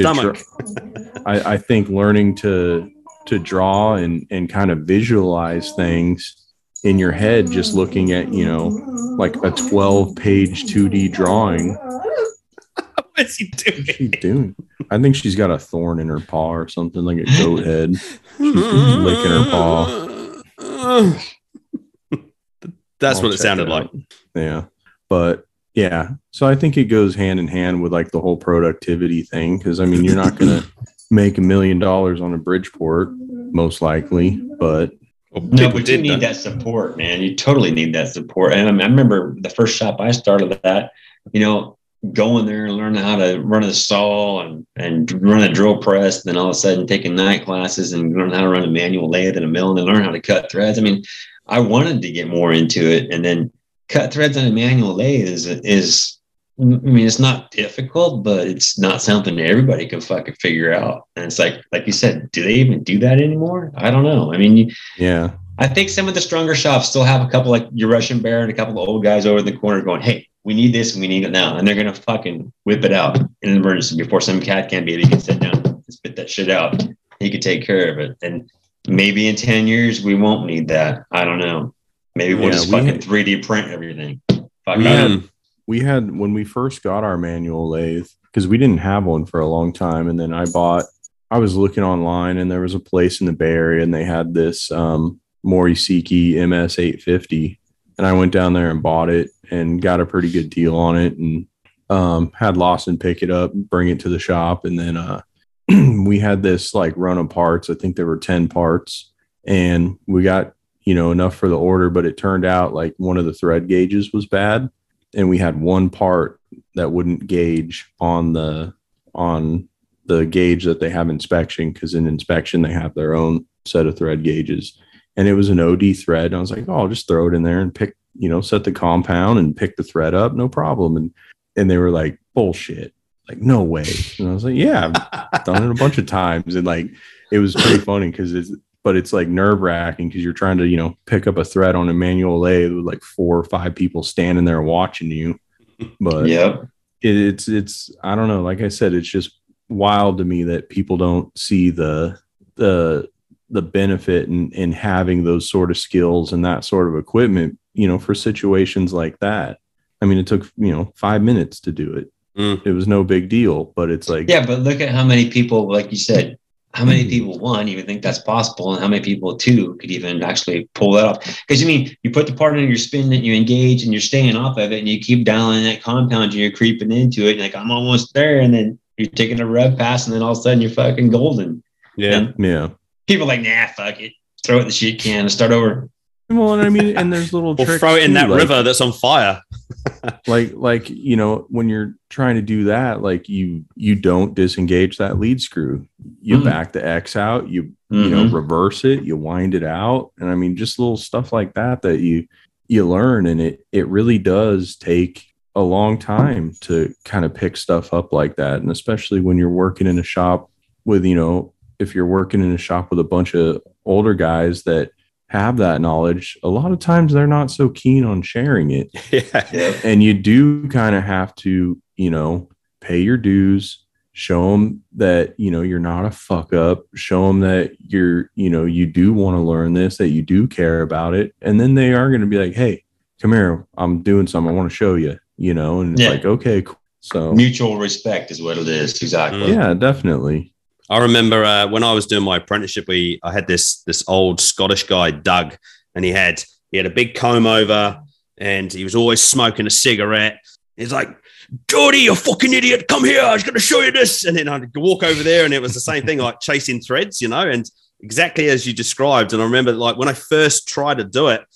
I think learning to draw and kind of visualize things in your head, just looking at, like a 12-page 2D drawing. What's he doing? What's she doing? I think she's got a thorn in her paw or something, like a goat head. She's licking her paw. That's what it sounded like. Yeah. But yeah, so I think it goes hand in hand with like the whole productivity thing. Cause I mean, you're not going to make $1 million on a Bridgeport, most likely, but no, but you need that support, man. You totally need that support. And I remember the first shop I started at, going there and learning how to run a saw and run a drill press, and then all of a sudden taking night classes and learn how to run a manual lathe and a mill and then learn how to cut threads. I mean, I wanted to get more into it, and then cut threads on a manual lathe is it's not difficult, but it's not something that everybody can fucking figure out. And it's like you said, do they even do that anymore? I don't know. I mean, yeah, I think some of the stronger shops still have a couple like your Russian Bear and a couple of old guys over in the corner going, hey, we need this and we need it now. And they're going to fucking whip it out in an emergency before some cat can be. They can sit down and spit that shit out. He could take care of it. And maybe in 10 years, we won't need that. I don't know. Maybe we'll just fucking 3D print everything. We had, when we first got our manual lathe, because we didn't have one for a long time. And then I was looking online, and there was a place in the Bay Area, and they had this Morisiki MS850. And I went down there and bought it and got a pretty good deal on it, and had Lawson pick it up, bring it to the shop. And then we had this like run of parts. I think there were 10 parts, and we got, enough for the order, but it turned out like one of the thread gauges was bad. And we had one part that wouldn't gauge on the gauge that they have inspection, because in inspection, they have their own set of thread gauges. And it was an OD thread. And I was like, oh, I'll just throw it in there and pick, set the compound and pick the thread up. No problem. And they were like, bullshit. Like, no way. And I was like, yeah, I've done it a bunch of times. And like, it was pretty funny because it's like nerve wracking because you're trying to, pick up a thread on a manual lathe with like 4 or 5 people standing there watching you. But yeah, it's, I don't know. Like I said, it's just wild to me that people don't see the benefit in having those sort of skills and that sort of equipment, for situations like that. I mean, it took, 5 minutes to do it. It was no big deal, but it's like, yeah, but look at how many people, like you said, how many people, one, even think that's possible, and how many people, two, could even actually pull that off. Because you put the part in, your spin that you engage, and you're staying off of it, and you keep dialing that compound, and you're creeping into it, and like, I'm almost there, and then you're taking a rev pass, and then all of a sudden you're fucking golden. Yeah. Yeah. People are like, nah, fuck it. Throw it in the shit can and start over. Well, and I mean, and there's little tricks. Or throw it in that river that's on fire. like, when you're trying to do that, like you don't disengage that lead screw. You back the X out, you reverse it, you wind it out. And I mean, just little stuff like that you learn. And it really does take a long time to kind of pick stuff up like that. And especially when you're working in a shop with, if you're working in a shop with a bunch of older guys that have that knowledge, a lot of times they're not so keen on sharing it. Yeah. And you do kind of have to, pay your dues, show them that, you're not a fuck up, show them that you do want to learn this, that you do care about it. And then they are going to be like, hey, come here, I'm doing something, I want to show you, and it's like, okay, cool. So mutual respect is what it is. Exactly. Yeah, definitely. I remember when I was doing my apprenticeship, I had this old Scottish guy, Doug, and he had a big comb over, and he was always smoking a cigarette. He's like, Geordie, you fucking idiot, come here, I was going to show you this. And then I'd walk over there, and it was the same thing, like chasing threads, and exactly as you described. And I remember, like, when I first tried to do it,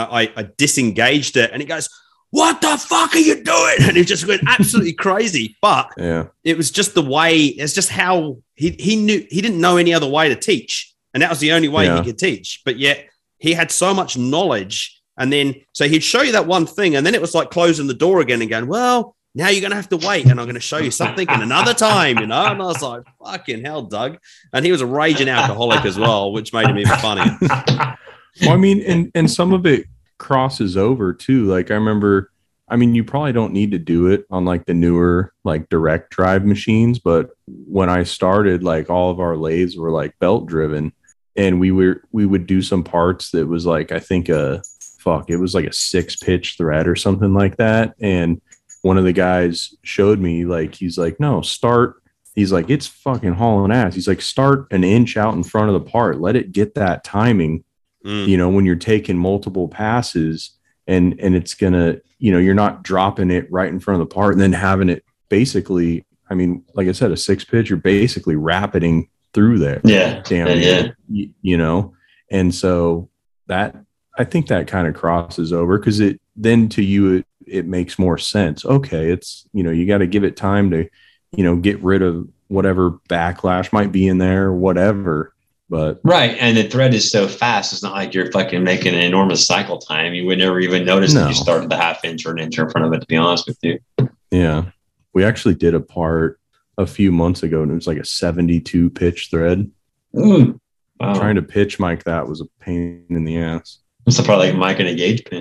I disengaged it, and he goes, what the fuck are you doing? And he just went absolutely crazy. But it was just the way, it's just how he knew, he didn't know any other way to teach. And that was the only way he could teach. But yet he had so much knowledge. And then, so he'd show you that one thing. And then it was like closing the door again and going, well, now you're going to have to wait. And I'm going to show you something in another time, And I was like, fucking hell, Doug. And he was a raging alcoholic as well, which made him even funnier. Well, I mean, and some of it crosses over too. Like I remember I mean, you probably don't need to do it on like the newer, like direct drive machines. But when I started, like all of our lathes were like belt driven, and we would do some parts that was like, I think it was like a 6-pitch thread or something like that. And one of the guys showed me, like, he's like, no, start. He's like, it's fucking hauling ass. He's like, start an inch out in front of the part. Let it get that timing, when you're taking multiple passes, and it's going to, you're not dropping it right in front of the part and then having it basically, I mean, like I said, a 6-pitch, you're basically rapiding through there. Yeah. Damn. Yeah. And so that, I think that kind of crosses over, because it makes more sense. Okay. It's, you got to give it time to, get rid of whatever backlash might be in there or whatever. But right. And the thread is so fast. It's not like you're fucking making an enormous cycle time. You would never even notice that you started the 1/2 inch or an inch in front of it, to be honest with you. Yeah. We actually did a part a few months ago, and it was like a 72 pitch thread. Wow. Trying to pitch mic that was a pain in the ass. It's probably like mic and a gauge pin.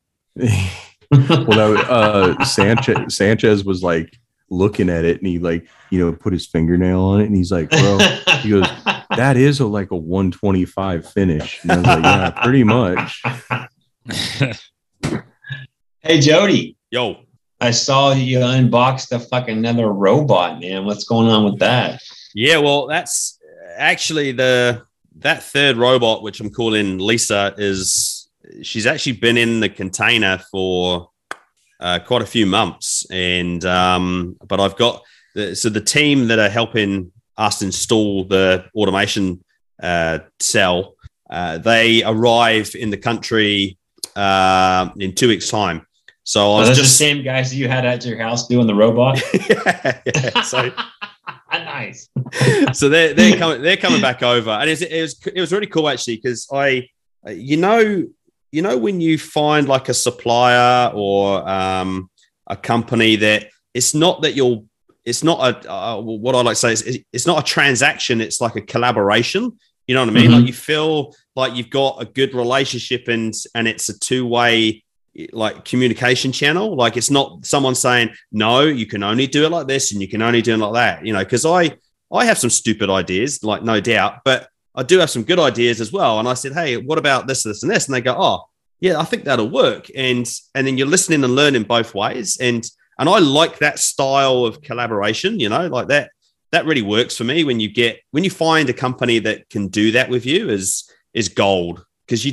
Well, Sanchez was like looking at it, and he like, put his fingernail on it, and he's like, bro, he goes, that is like a 125 finish. And I was like, yeah, pretty much. Hey, Jody. Yo. I saw you unboxed a fucking another robot, man. What's going on with that? Yeah, well, that's actually that third robot, which I'm calling Lisa, she's actually been in the container for quite a few months. And but I've got the team that are helping us install the automation cell. They arrive in the country in 2 weeks' time. So I was just the same guys that you had at your house doing the robot. yeah. So nice. So they're coming back over, and it was really cool actually, because when you find like a supplier or a company that it's not what I like to say is it's not a transaction, it's like a collaboration. You know what I mean? Mm-hmm. Like you feel like you've got a good relationship and it's a two-way like communication channel. Like it's not someone saying, no, you can only do it like this and you can only do it like that, because I have some stupid ideas, like no doubt, but I do have some good ideas as well. And I said, hey, what about this, this, and this? And they go, oh, yeah, I think that'll work. And then you're listening and learning both ways. And I like that style of collaboration, like that really works for me when you find a company that can do that with you is gold. Because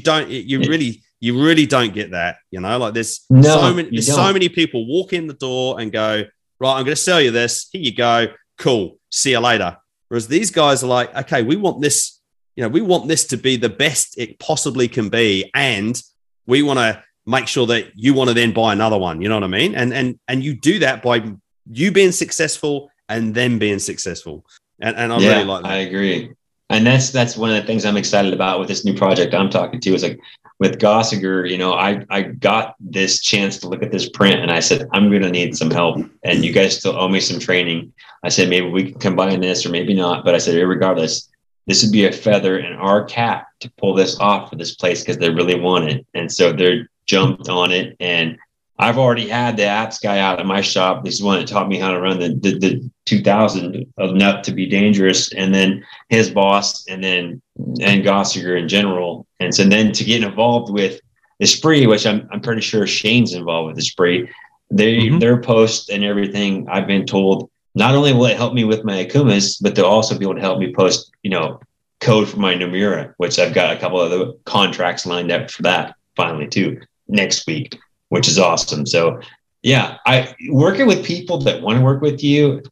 you really don't get that, like there's so many people walk in the door and go, right, I'm going to sell you this. Here you go. Cool. See you later. Whereas these guys are like, okay, we want this, we want this to be the best it possibly can be. And we want to make sure that you want to then buy another one. You know what I mean? And you do that by you being successful and them being successful. And I really like that. I agree. And that's one of the things I'm excited about with this new project I'm talking to is like with Gossiger, I got this chance to look at this print and I said, I'm going to need some help and you guys still owe me some training. I said, maybe we can combine this or maybe not. But I said, regardless, this would be a feather in our cap to pull this off for this place because they really want it. And so they're jumped on it. And I've already had the apps guy out at my shop. This is one that taught me how to run the 2000 enough to be dangerous. And then his boss and Gossiger in general. And so then to get involved with Esprit, which I'm pretty sure Shane's involved with Esprit, their post and everything, I've been told, not only will it help me with my Akumas, but they'll also be able to help me post, code for my Nomura, which I've got a couple of the contracts lined up for that finally too next week, which is awesome. So yeah, working with people that want to work with you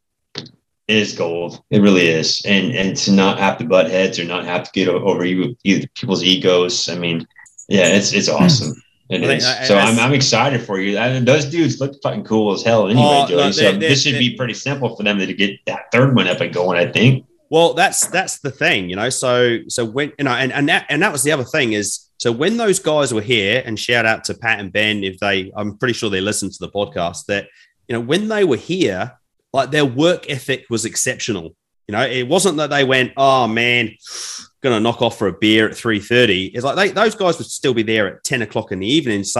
is gold. It really is. And to not have to butt heads or not have to get over people's egos. I mean, yeah, it's awesome. It is. So I'm excited for you. Those dudes look fucking cool as hell anyway, Jody. So this should be pretty simple for them to get that third one up and going, I think. Well, that's the thing, So when and that was the other thing is, so when those guys were here, and shout out to Pat and Ben I'm pretty sure they listened to the podcast, that when they were here, like their work ethic was exceptional. It wasn't that they went, oh man, gonna knock off for a beer at 3:30. It's like those guys would still be there at 10 o'clock in the evening saying,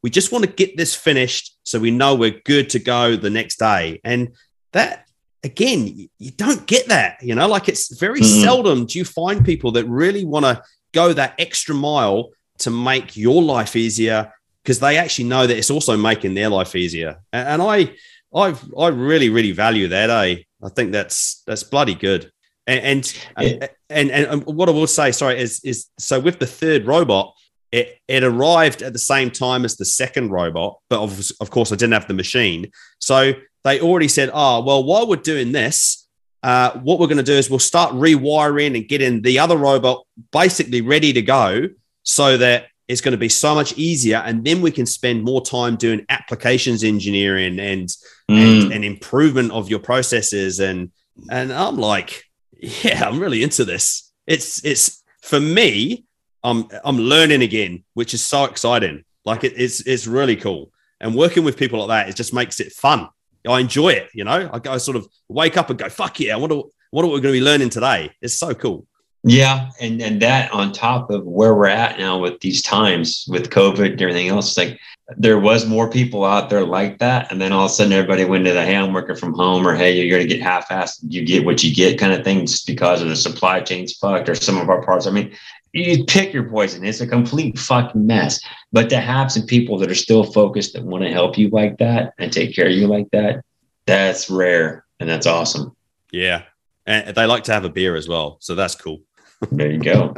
We just want to get this finished so we know we're good to go the next day. And that, again, you don't get that, like it's very seldom do you find people that really want to go that extra mile to make your life easier, because they actually know that it's also making their life easier. And I really, really value that. I think that's bloody good. And what I will say, sorry, is so with the third robot, it arrived at the same time as the second robot, but of course I didn't have the machine. So they already said, well, while we're doing this, what we're going to do is we'll start rewiring and getting the other robot basically ready to go, so that it's going to be so much easier. And then we can spend more time doing applications engineering and improvement of your processes. And I'm like, yeah, I'm really into this. It's for me, I'm learning again, which is so exciting. Like it's really cool. And working with people like that, it just makes it fun. I enjoy it. I go sort of wake up and go, fuck yeah. What are we going to be learning today? It's so cool. Yeah. And that on top of where we're at now with these times with COVID and everything else, like there was more people out there like that. And then all of a sudden everybody went to the, hey, I'm working from home, or, hey, you're going to get half-assed, you get what you get kind of thing, just because of the supply chain's fucked or some of our parts. I mean, you pick your poison. It's a complete fucking mess. But to have some people that are still focused, that want to help you like that and take care of you like that, that's rare. And that's awesome. Yeah. And they like to have a beer as well. So that's cool. There you go.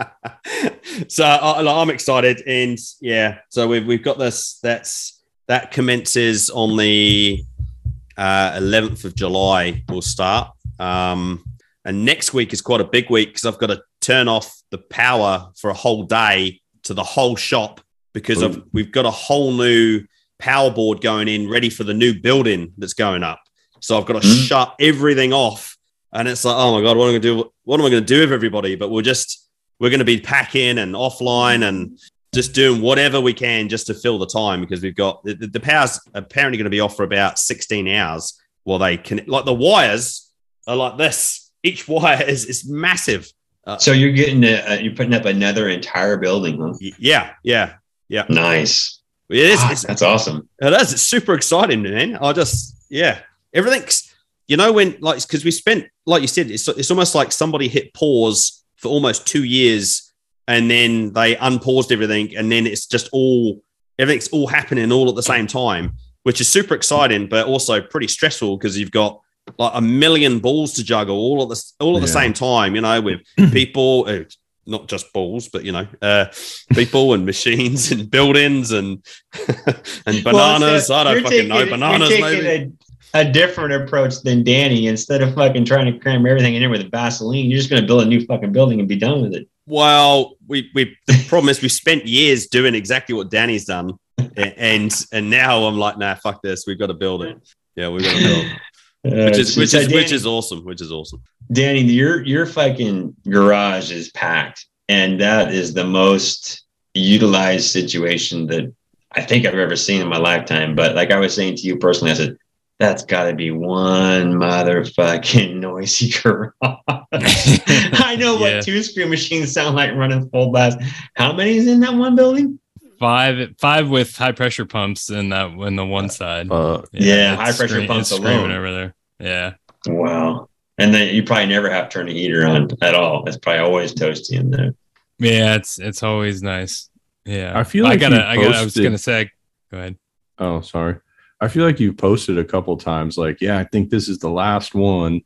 So I'm excited. And yeah, so we've got this. That commences on the 11th of July. We'll start. And next week is quite a big week, because I've got to turn off the power for a whole day to the whole shop, because we've got a whole new power board going in, ready for the new building that's going up. So I've got to shut everything off. And it's like, oh my God, what am I going to do with everybody? But we're going to be packing and offline and just doing whatever we can just to fill the time, because we've got the power's apparently going to be off for about 16 hours while they can, like the wires are like this. Each wire is massive. So you're you're putting up another entire building, huh? Yeah. Nice. It is. That's awesome. It is. It's super exciting, man. Everything's, when, like, because we spent, like you said, it's almost like somebody hit pause for almost 2 years, and then they unpaused everything, and then it's just everything's all happening all at the same time, which is super exciting, but also pretty stressful, because you've got like a million balls to juggle all at the same time, with people, not just balls, but people and machines and buildings and bananas. I don't fucking know, bananas. You're taking a different approach than Danny. Instead of fucking trying to cram everything in there with Vaseline, you're just going to build a new fucking building and be done with it. Well, the problem is we spent years doing exactly what Danny's done, and now I'm like, nah, fuck this. We've got to build it. Yeah, we've got to build it. Which is awesome. Danny, your fucking garage is packed, and that is the most utilized situation that I think I've ever seen in my lifetime. But like I was saying to you personally, I said, that's got to be one motherfucking noisy garage. I know what 2-screw machines sound like running full blast. How many is in that one building? 5 with high pressure pumps in the one side. High pressure pumps alone over there. Yeah. Wow. And then you probably never have to turn the heater on at all. It's probably always toasty in there. Yeah, it's always nice. Yeah. I feel like I was gonna say, go ahead. Oh, sorry. I feel like you've posted a couple times, like, yeah, I think this is the last one.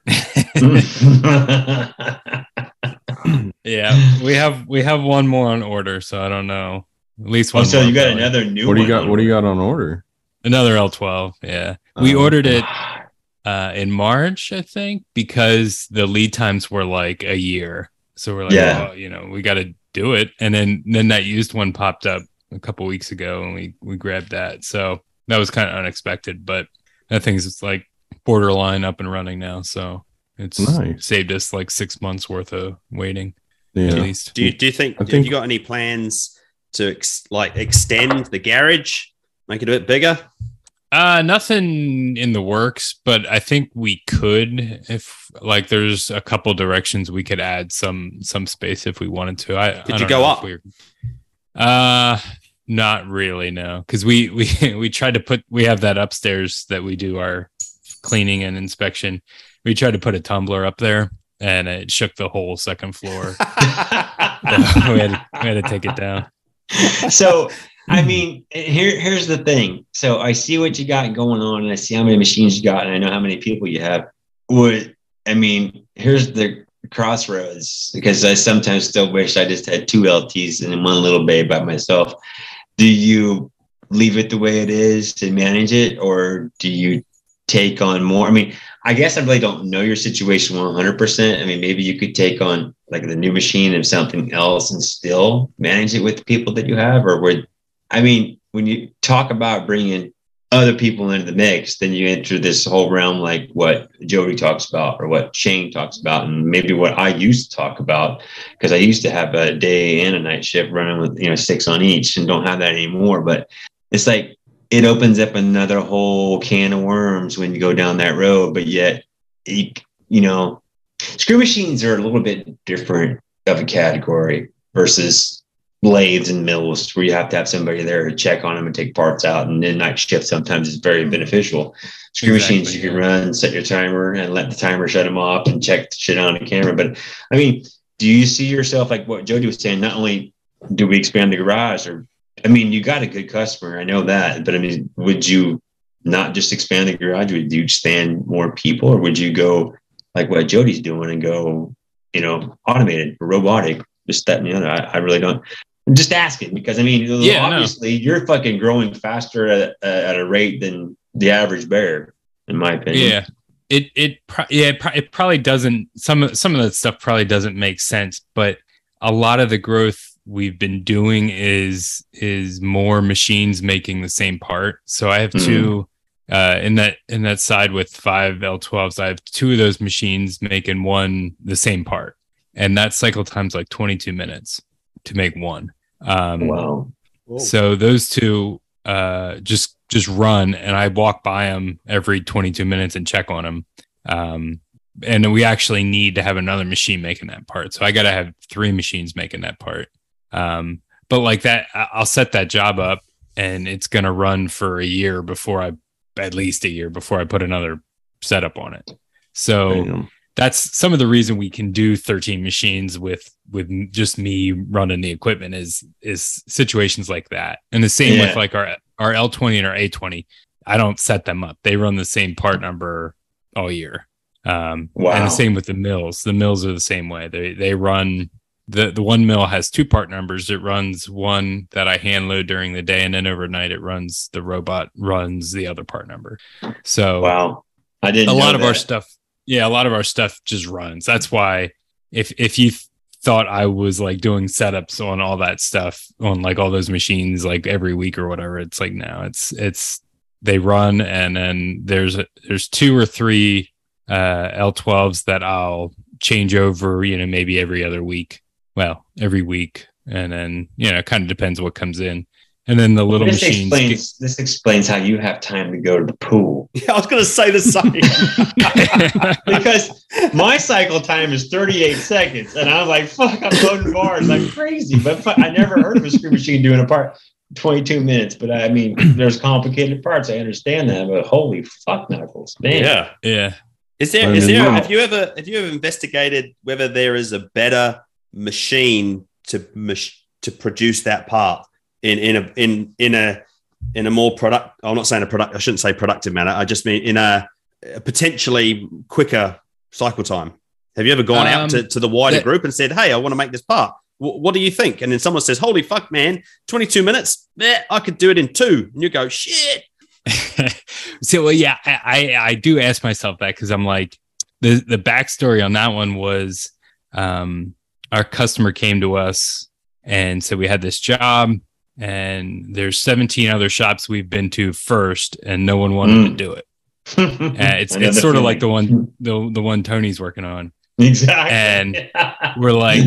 Yeah, we have one more on order, so I don't know. At least one. So you got another new what one. What do you got on order? Another L12. Yeah, we ordered it in March, I think, because the lead times were like a year. So we're like, well, we got to do it. And then that used one popped up a couple weeks ago, and we grabbed that. So that was kind of unexpected, but that thing's like borderline up and running now. So it's nice. Saved us like 6 months worth of waiting. Yeah. At least. Do you think have you got any plans to extend the garage, make it a bit bigger? Nothing in the works, but I think we could, if like there's a couple directions we could add some space if we wanted to. Could you go up? Not really, no. Because we tried to we have that upstairs that we do our cleaning and inspection. We tried to put a tumbler up there, and it shook the whole second floor. So we had to take it down. So, I mean, here's the thing. So I see what you got going on, and I see how many machines you got, and I know how many people you have. Here's the crossroads, because I sometimes still wish I just had 2 LTs and one little bay by myself. Do you leave it the way it is and manage it, or do you take on more? I mean, I guess I really don't know your situation 100%. I mean, maybe you could take on like the new machine and something else and still manage it with the people that you have, or when you talk about bringing other people into the mix, then you enter this whole realm like what Jody talks about or what Shane talks about, and maybe what I used to talk about, because I used to have a day and a night shift running with 6 on each, and don't have that anymore. But it's like it opens up another whole can of worms when you go down that road. But yet, screw machines are a little bit different of a category versus lathes and mills, where you have to have somebody there to check on them and take parts out. And then night shift sometimes is very beneficial. Screw machines, you can run, set your timer, and let the timer shut them off and check the shit on the camera. But I mean, do you see yourself like what Jody was saying? Not only do we expand the garage, you got a good customer, I know that, but I mean, would you not just expand the garage? Would you expand more people, or would you go like what Jody's doing and go, automated or robotic, just that and the other? I really don't. I'm just asking, because obviously you're fucking growing faster at a rate than the average bear, in my opinion. Yeah, it probably doesn't. Some of that stuff probably doesn't make sense, but a lot of the growth we've been doing is more machines making the same part. So I have 2 in that side with 5 L12s. I have 2 of those machines making the same part, and that cycle time's like 22 minutes to make one. Wow. So those 2 just run, and I walk by them every 22 minutes and check on them. And we actually need to have another machine making that part. So I got to have 3 machines making that part. But like that, I'll set that job up, and it's going to run for at least a year before I put another setup on it. So that's some of the reason we can do 13 machines with just me running the equipment is situations like that. And the same with like our L20 and our A20. I don't set them up. They run the same part number all year. Wow. And the same with the mills. The mills are the same way. They run, the one mill has 2 part numbers. It runs one that I hand load during the day, and then overnight the robot runs the other part number. So wow. I didn't know a lot of that. our stuff. Yeah, a lot of our stuff just runs. That's why if you thought I was like doing setups on all that stuff on like all those machines like every week or whatever, it's like no, it's they run, and then there's 2 or 3 L12s that I'll change over, maybe every other week. Well, every week, and then it kind of depends what comes in. And then the little machines. This explains how you have time to go to the pool. Yeah, I was going to say the same. Because my cycle time is 38 seconds, and I'm like, fuck, I'm loading bars like crazy. But I never heard of a screw machine doing a part 22 minutes. But I mean, there's complicated parts. I understand that, but holy fuck knuckles, man. Yeah. Have you ever investigated whether there is a better machine to produce that part in a more product? I'm not saying I shouldn't say productive manner. I just mean in a potentially quicker cycle time. Have you ever gone out to the wider group and said, "Hey, I want to make this part. What do you think?" And then someone says, "Holy fuck, man, 22 minutes? I could do it in 2." And you go, "Shit." So, well, yeah, I do ask myself that, because I'm like, the backstory on that one was our customer came to us and said we had this job, and there's 17 other shops we've been to first, and no one wanted to do it. It's sort of like the one Tony's working on. Exactly. And we're like,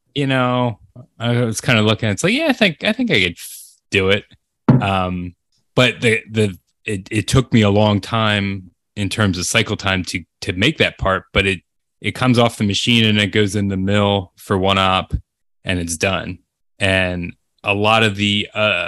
I was kind of looking, it's like, yeah, I think I could do it. But it took me a long time in terms of cycle time to make that part, but it comes off the machine and it goes in the mill for one op and it's done. And a lot of the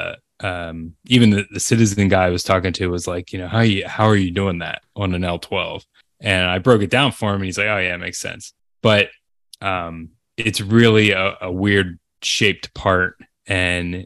even the Citizen guy I was talking to was like, how are you doing that on an L12? And I broke it down for him, and he's like, oh yeah, it makes sense. But it's really a weird shaped part, and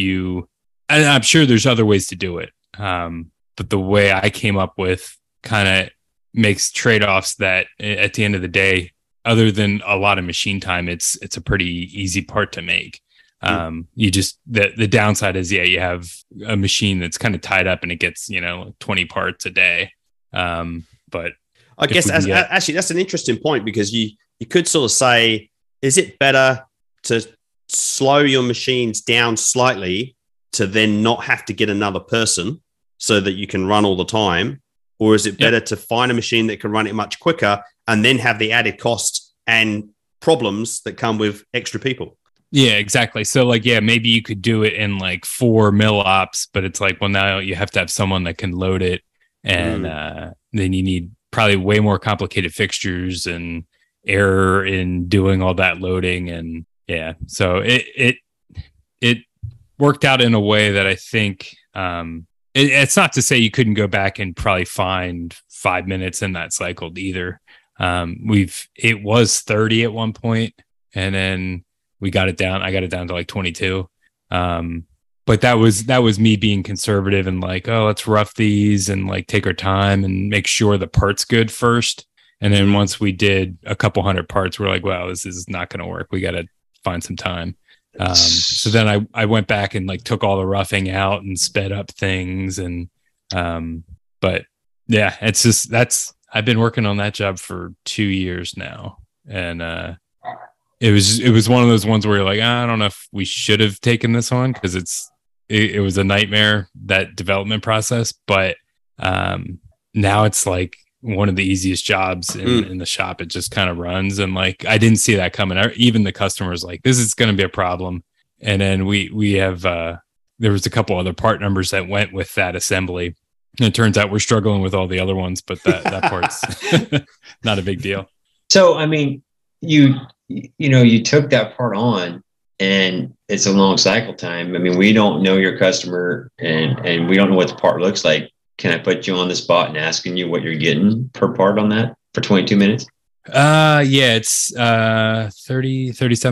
I'm sure there's other ways to do it, but the way I came up with kind of makes trade-offs that at the end of the day, other than a lot of machine time, it's a pretty easy part to make. You just the downside is you have a machine that's kind of tied up and it gets 20 parts a day. But I guess actually that's an interesting point, because you could sort of say, is it better to slow your machines down slightly to then not have to get another person so that you can run all the time? Or is it better to find a machine that can run it much quicker and then have the added costs and problems that come with extra people? Yeah, exactly. So maybe you could do it in 4 mil-ops, but it's like, well, now you have to have someone that can load it. And then you need probably way more complicated fixtures and error in doing all that loading. And yeah, so it worked out in a way that I think, it's not to say you couldn't go back and probably find 5 minutes in that cycle either. It was 30 at one point, and then I got it down to 22. But that was me being conservative and let's rough these and take our time and make sure the part's good first. And then once we did a couple hundred parts, we're like, wow, this is not going to work. We got to find some time. So then I went back and took all the roughing out and sped up things. And, but yeah, it's just, I've been working on that job for 2 years now. And, it was one of those ones where you're like, I don't know if we should have taken this on, because it was a nightmare, that development process. But now it's one of the easiest jobs in the shop. It just kind of runs, and I didn't see that coming. Even the customers this is going to be a problem. And then we have there was a couple other part numbers that went with that assembly, and it turns out we're struggling with all the other ones, but that part's not a big deal. So I mean, you took that part on, and it's a long cycle time. I mean, we don't know your customer, and we don't know what the part looks like. Can I put you on the spot and asking you what you're getting per part on that for 22 minutes? Yeah, it's $37.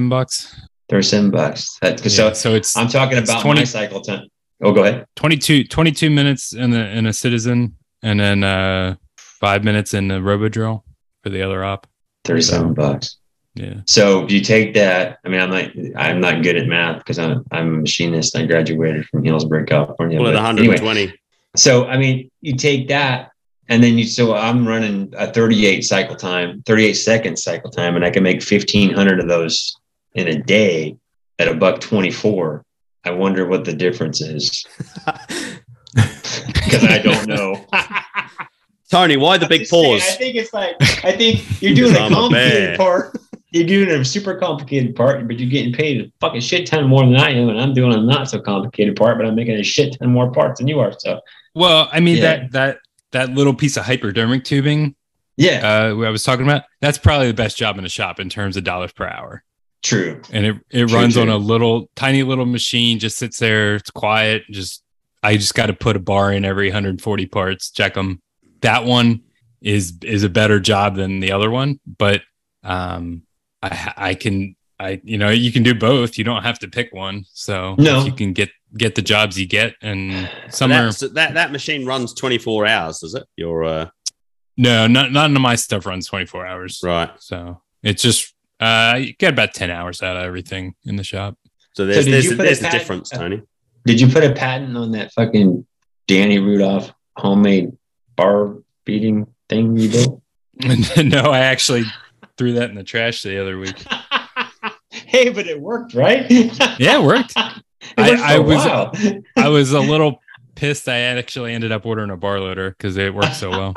$37. So it's, I'm talking about 20, my cycle time. Oh, go ahead. 22 minutes in a Citizen, and then 5 minutes in the RoboDrill for the other op. $37. Yeah. So if you take that, I mean, I'm not good at math because I'm a machinist. I graduated from Hillsborough, California. Well, at 120. Anyway, so I mean, you take that, and then so I'm running a 38 second cycle time, and I can make 1,500 of those in a day at $1.24. I wonder what the difference is, because I don't know. Tony, why the big pause? I think you're doing a complicated part. You're doing a super complicated part, but you're getting paid a fucking shit ton more than I am, and I'm doing a not so complicated part, but I'm making a shit ton more parts than you are. So, well, I mean, that little piece of hypodermic tubing, I was talking about, that's probably the best job in the shop in terms of dollars per hour. True. And it runs on a tiny little machine, just sits there. It's quiet. I just got to put a bar in every 140 parts, check them. That one is a better job than the other one, but, you can do both. You don't have to pick one. So you can get the jobs you get, and that machine runs 24 hours, does it? No, none of my stuff runs 24 hours. Right. So it's just, you get about 10 hours out of everything in the shop. So there's the difference, Tony. Did you put a patent on that fucking Danny Rudolph homemade bar beating thing you built? No, I actually threw that in the trash the other week. Hey, but it worked, right? Yeah, it worked. I was a little pissed. I actually ended up ordering a bar loader because it worked so well.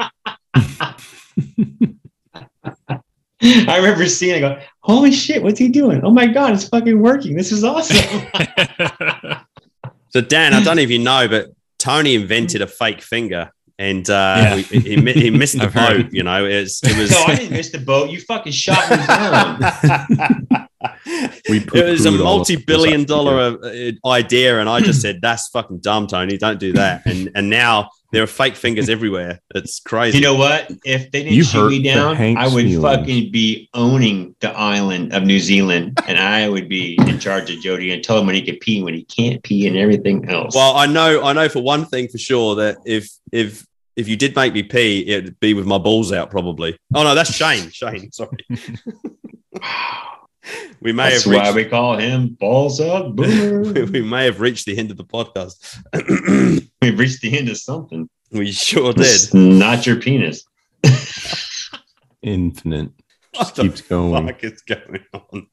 I remember seeing it, go, holy shit, what's he doing? Oh my God, it's fucking working. This is awesome. So Dan, I don't know if you know, but Tony invented a fake finger. And he missed the boat, It was. No, I didn't miss the boat. You fucking shot me down. It was a multi-billion-dollar idea, and I just said, "That's fucking dumb, Tony. Don't do that." And now there are fake fingers everywhere. It's crazy. You know what? If they didn't shoot me down, I would fucking be owning the island of New Zealand, and I would be in charge of Jody and tell him when he can pee, when he can't pee, and everything else. Well, I know for one thing for sure that if you did make me pee, it'd be with my balls out, probably. Oh no, that's Shane. Shane, sorry. That's why we call him Balls Up Boomer. We may have reached the end of the podcast. We've reached the end of something. We sure did. It's not your penis. Infinite. Just keeps going. What the fuck is going on?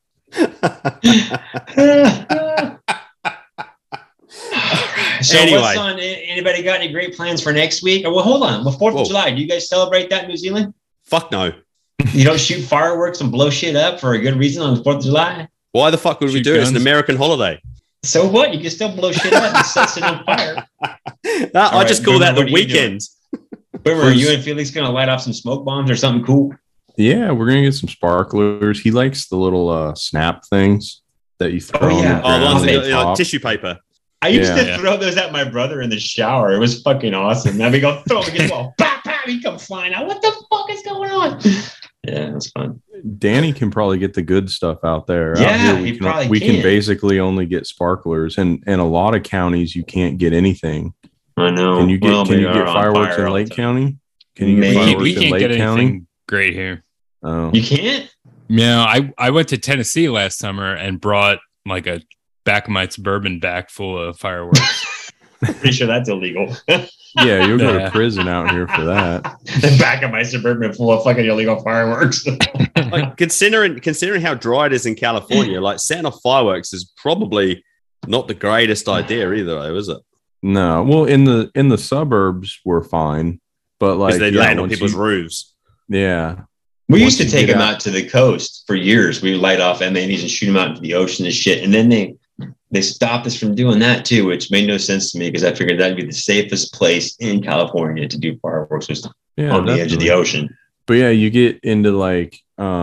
So anyway, what's on? Anybody got any great plans for next week? Well, hold on. Well, 4th of July, do you guys celebrate that in New Zealand? Fuck no. You don't shoot fireworks and blow shit up for a good reason on the 4th of July? Why the fuck would we do it? It's an American holiday. So what? You can still blow shit up and set it on fire. I just call that the weekend. Are you and Felix going to light off some smoke bombs or something cool? Yeah, we're going to get some sparklers. He likes the little snap things that you throw on the ground. Tissue paper. I used to throw those at my brother in the shower. It was fucking awesome. Now we go throw him against the wall. Pow, pow, he comes flying out. What the fuck is going on? Yeah, that's fun. Danny can probably get the good stuff out there. Yeah, we can basically only get sparklers, and in a lot of counties you can't get anything. I know. Can you get fireworks in Lake County? Can you get fireworks in Lake County? Great here. Oh, you can't. No, I went to Tennessee last summer and brought like a back of my Suburban back full of fireworks. Pretty sure that's illegal. Yeah, you'll go to prison out here for that. The back of my Suburban full of fucking illegal fireworks. Like, considering how dry it is in California, like setting off fireworks is probably not the greatest idea either, though, is it? No. Well, in the suburbs we're fine, but like they land on people's roofs. Yeah. We used to take them out to the coast for years. We would light off M80s and shoot them out into the ocean and shit. And then they stopped us from doing that too, which made no sense to me because I figured that'd be the safest place in California to do fireworks, was on the edge of the ocean. But yeah, you get into like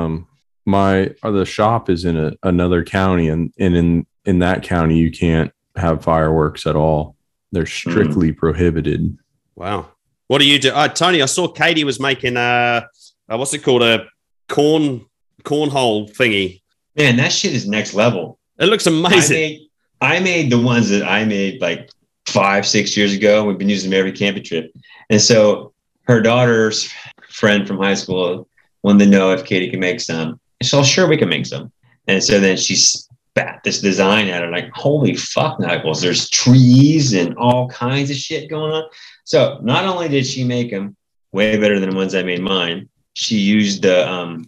the shop is in another county, and in that county you can't have fireworks at all. They're strictly prohibited. Wow. What do you do? Tony, I saw Katie was making what's it called? A cornhole thingy. Man, that shit is next level. It looks amazing. I made the ones that I made like 5-6 years ago. We've been using them every camping trip. And so her daughter's friend from high school wanted to know if Katie can make some. And so sure, we can make some. And so then she spat this design at her, like, holy fuck, Knuckles, there's trees and all kinds of shit going on. So not only did she make them way better than the ones I made mine, she used the,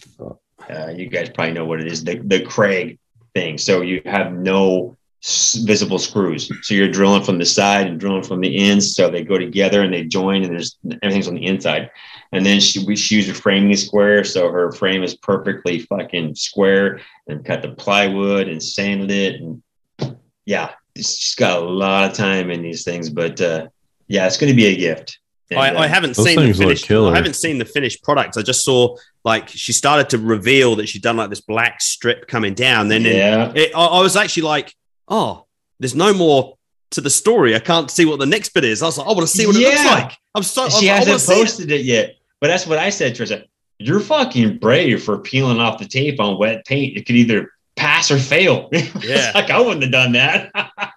you guys probably know what it is, the Craig thing. So you have no visible screws. So you're drilling from the side and drilling from the ends. So they go together and they join, and everything's on the inside. And then she used her framing square. So her frame is perfectly fucking square, and cut the plywood and sanded it. And yeah, she's got a lot of time in these things, but yeah, it's going to be a gift. And, I haven't seen the finished. I haven't seen the finished product. I just saw like she started to reveal that she'd done like this black strip coming down. Then I was actually like, oh, there's no more to the story. I can't see what the next bit is. I was like, I want to see what it looks like. She hasn't posted it yet, but that's what I said to her. You're fucking brave for peeling off the tape on wet paint. It could either pass or fail. Yeah, like I wouldn't have done that.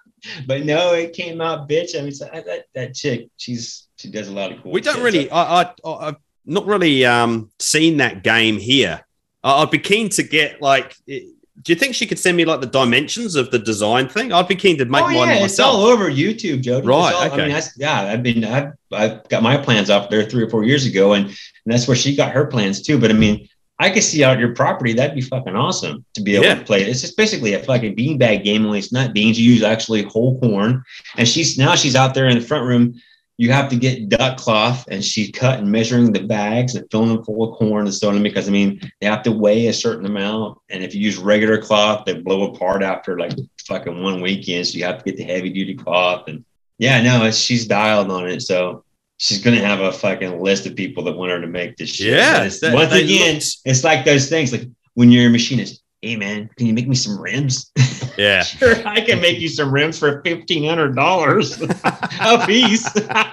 But no, it came out, bitch. I mean, that chick, she does a lot of cool. We don't really. I've not really seen that game here. I'd be keen to get like. Do you think she could send me like the dimensions of the design thing? I'd be keen to make mine myself. It's all over YouTube, Jody. Right. Okay. I mean, I've got my plans up there 3 or 4 years ago, and that's where she got her plans too. But I mean, I could see out your property. That'd be fucking awesome to be able to play it. It's just basically a fucking beanbag game, only it's not beans. You use actually whole corn. And she's out there in the front room. You have to get duck cloth, and she's cutting, measuring the bags and filling them full of corn and sewing them, because I mean, they have to weigh a certain amount. And if you use regular cloth, they blow apart after like fucking 1 weekend. So you have to get the heavy duty cloth. And yeah, no, she's dialed on it. So she's going to have a fucking list of people that want her to make this shit. Yeah. It's like those things, like when you're a machinist, hey man, can you make me some rims? Yeah. Sure, I can make you some rims for $1,500 a piece.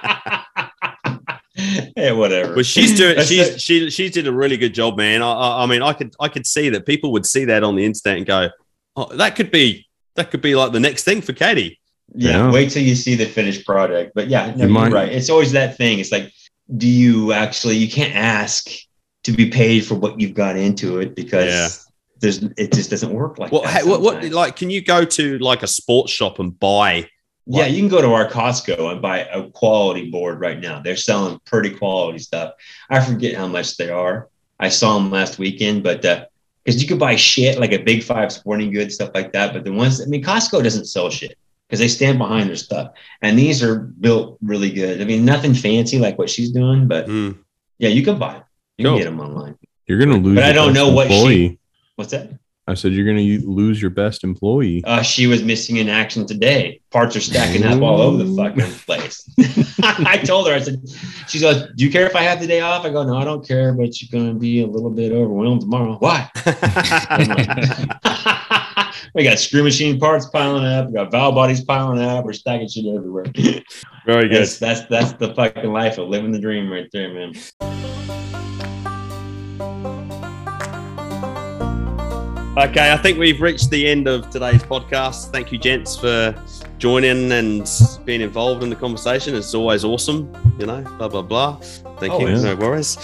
Yeah, whatever. But she did a really good job, man. I mean, I could see that people would see that on the internet and go, oh, that could be like the next thing for Katie. Yeah. Wait till you see the finished product. But yeah, no, you're right. It's always that thing. It's like, you can't ask to be paid for what you've got into it, because it just doesn't work like that. What like, can you go to like a sports shop and buy? Yeah, you can go to our Costco and buy a quality board right now. They're selling pretty quality stuff. I forget how much they are. I saw them last weekend, but because you could buy shit like a Big Five Sporting Goods, stuff like that. But the ones, Costco doesn't sell shit because they stand behind their stuff. And these are built really good. I mean, nothing fancy like what she's doing, but yeah, you can buy it. You can get them online. You're going to lose. But I don't know what's that? I said, you're going to lose your best employee. She was missing in action today. Parts are stacking up all over the fucking place. I told her, I said, she goes, do you care if I have the day off? I go, no, I don't care, but you're going to be a little bit overwhelmed tomorrow. Why? We got screw machine parts piling up. We got valve bodies piling up. We're stacking shit everywhere. Very good. That's the fucking life of living the dream right there, man. Okay, I think we've reached the end of today's podcast. Thank you, gents, for joining and being involved in the conversation. It's always awesome, blah, blah, blah. Thank you. No worries.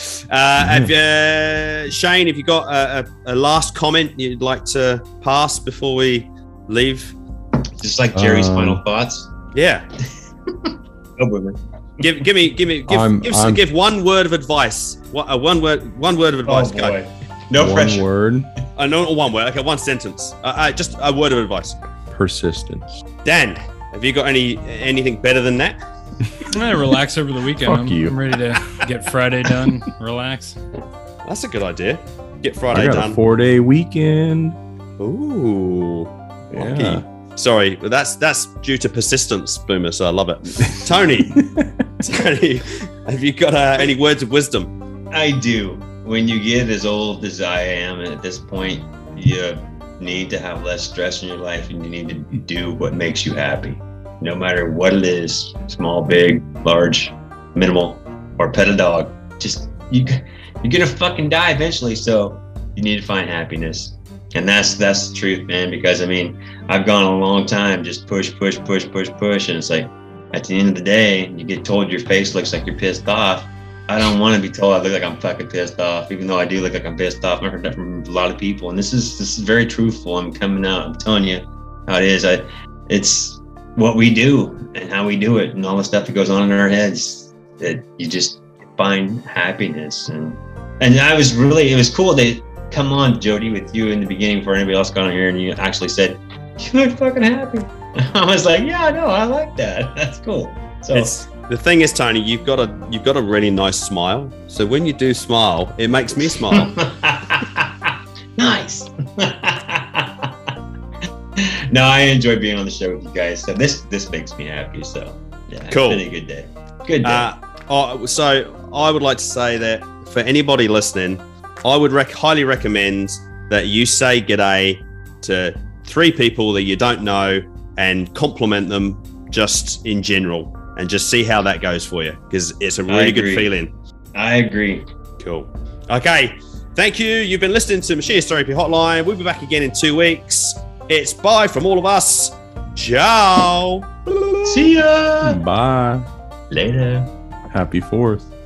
Shane, if you got a last comment you'd like to pass before we leave? Just like Jerry's final thoughts. Yeah. Give one word of advice. One word of advice. Go. No pressure. One word. No, one word. Okay, one sentence. Just a word of advice. Persistence. Dan, have you got anything better than that? I'm gonna relax over the weekend. I'm ready to get Friday done. Relax. That's a good idea. Get Friday done. I got a 4-day weekend. Ooh, lucky. Sorry, but that's due to persistence, Boomer. So I love it. Tony, have you got any words of wisdom? I do. When you get as old as I am at this point, you need to have less stress in your life, and you need to do what makes you happy, no matter what it is, small, big, large, minimal, or pet a dog. Just you're gonna fucking die eventually, so you need to find happiness. And that's the truth, man, because I've gone a long time just push, and it's like at the end of the day, you get told your face looks like you're pissed off. I don't want to be told I look like I'm fucking pissed off, even though I do look like I'm pissed off. I've heard that from a lot of people, and this is very truthful. I'm coming out. I'm telling you how it is. It's what we do and how we do it, and all the stuff that goes on in our heads, that you just find happiness. And it was cool to come on, Jody, with you in the beginning for anybody else got on here, and you actually said you look fucking happy. I was like, yeah, no, I like that. That's cool. So. The thing is, Tony, you've got a really nice smile. So when you do smile, it makes me smile. Nice. No, I enjoy being on the show with you guys. So this makes me happy. So yeah, cool. It's been a good day. Good day. So I would like to say that for anybody listening, I would highly recommend that you say g'day to 3 people that you don't know and compliment them just in general. And just see how that goes for you, because it's a really good feeling. I agree. Cool. Okay. Thank you. You've been listening to Machinist Therapy Hotline. We'll be back again in 2 weeks. It's bye from all of us. Ciao. See ya. Bye. Later. Happy 4th.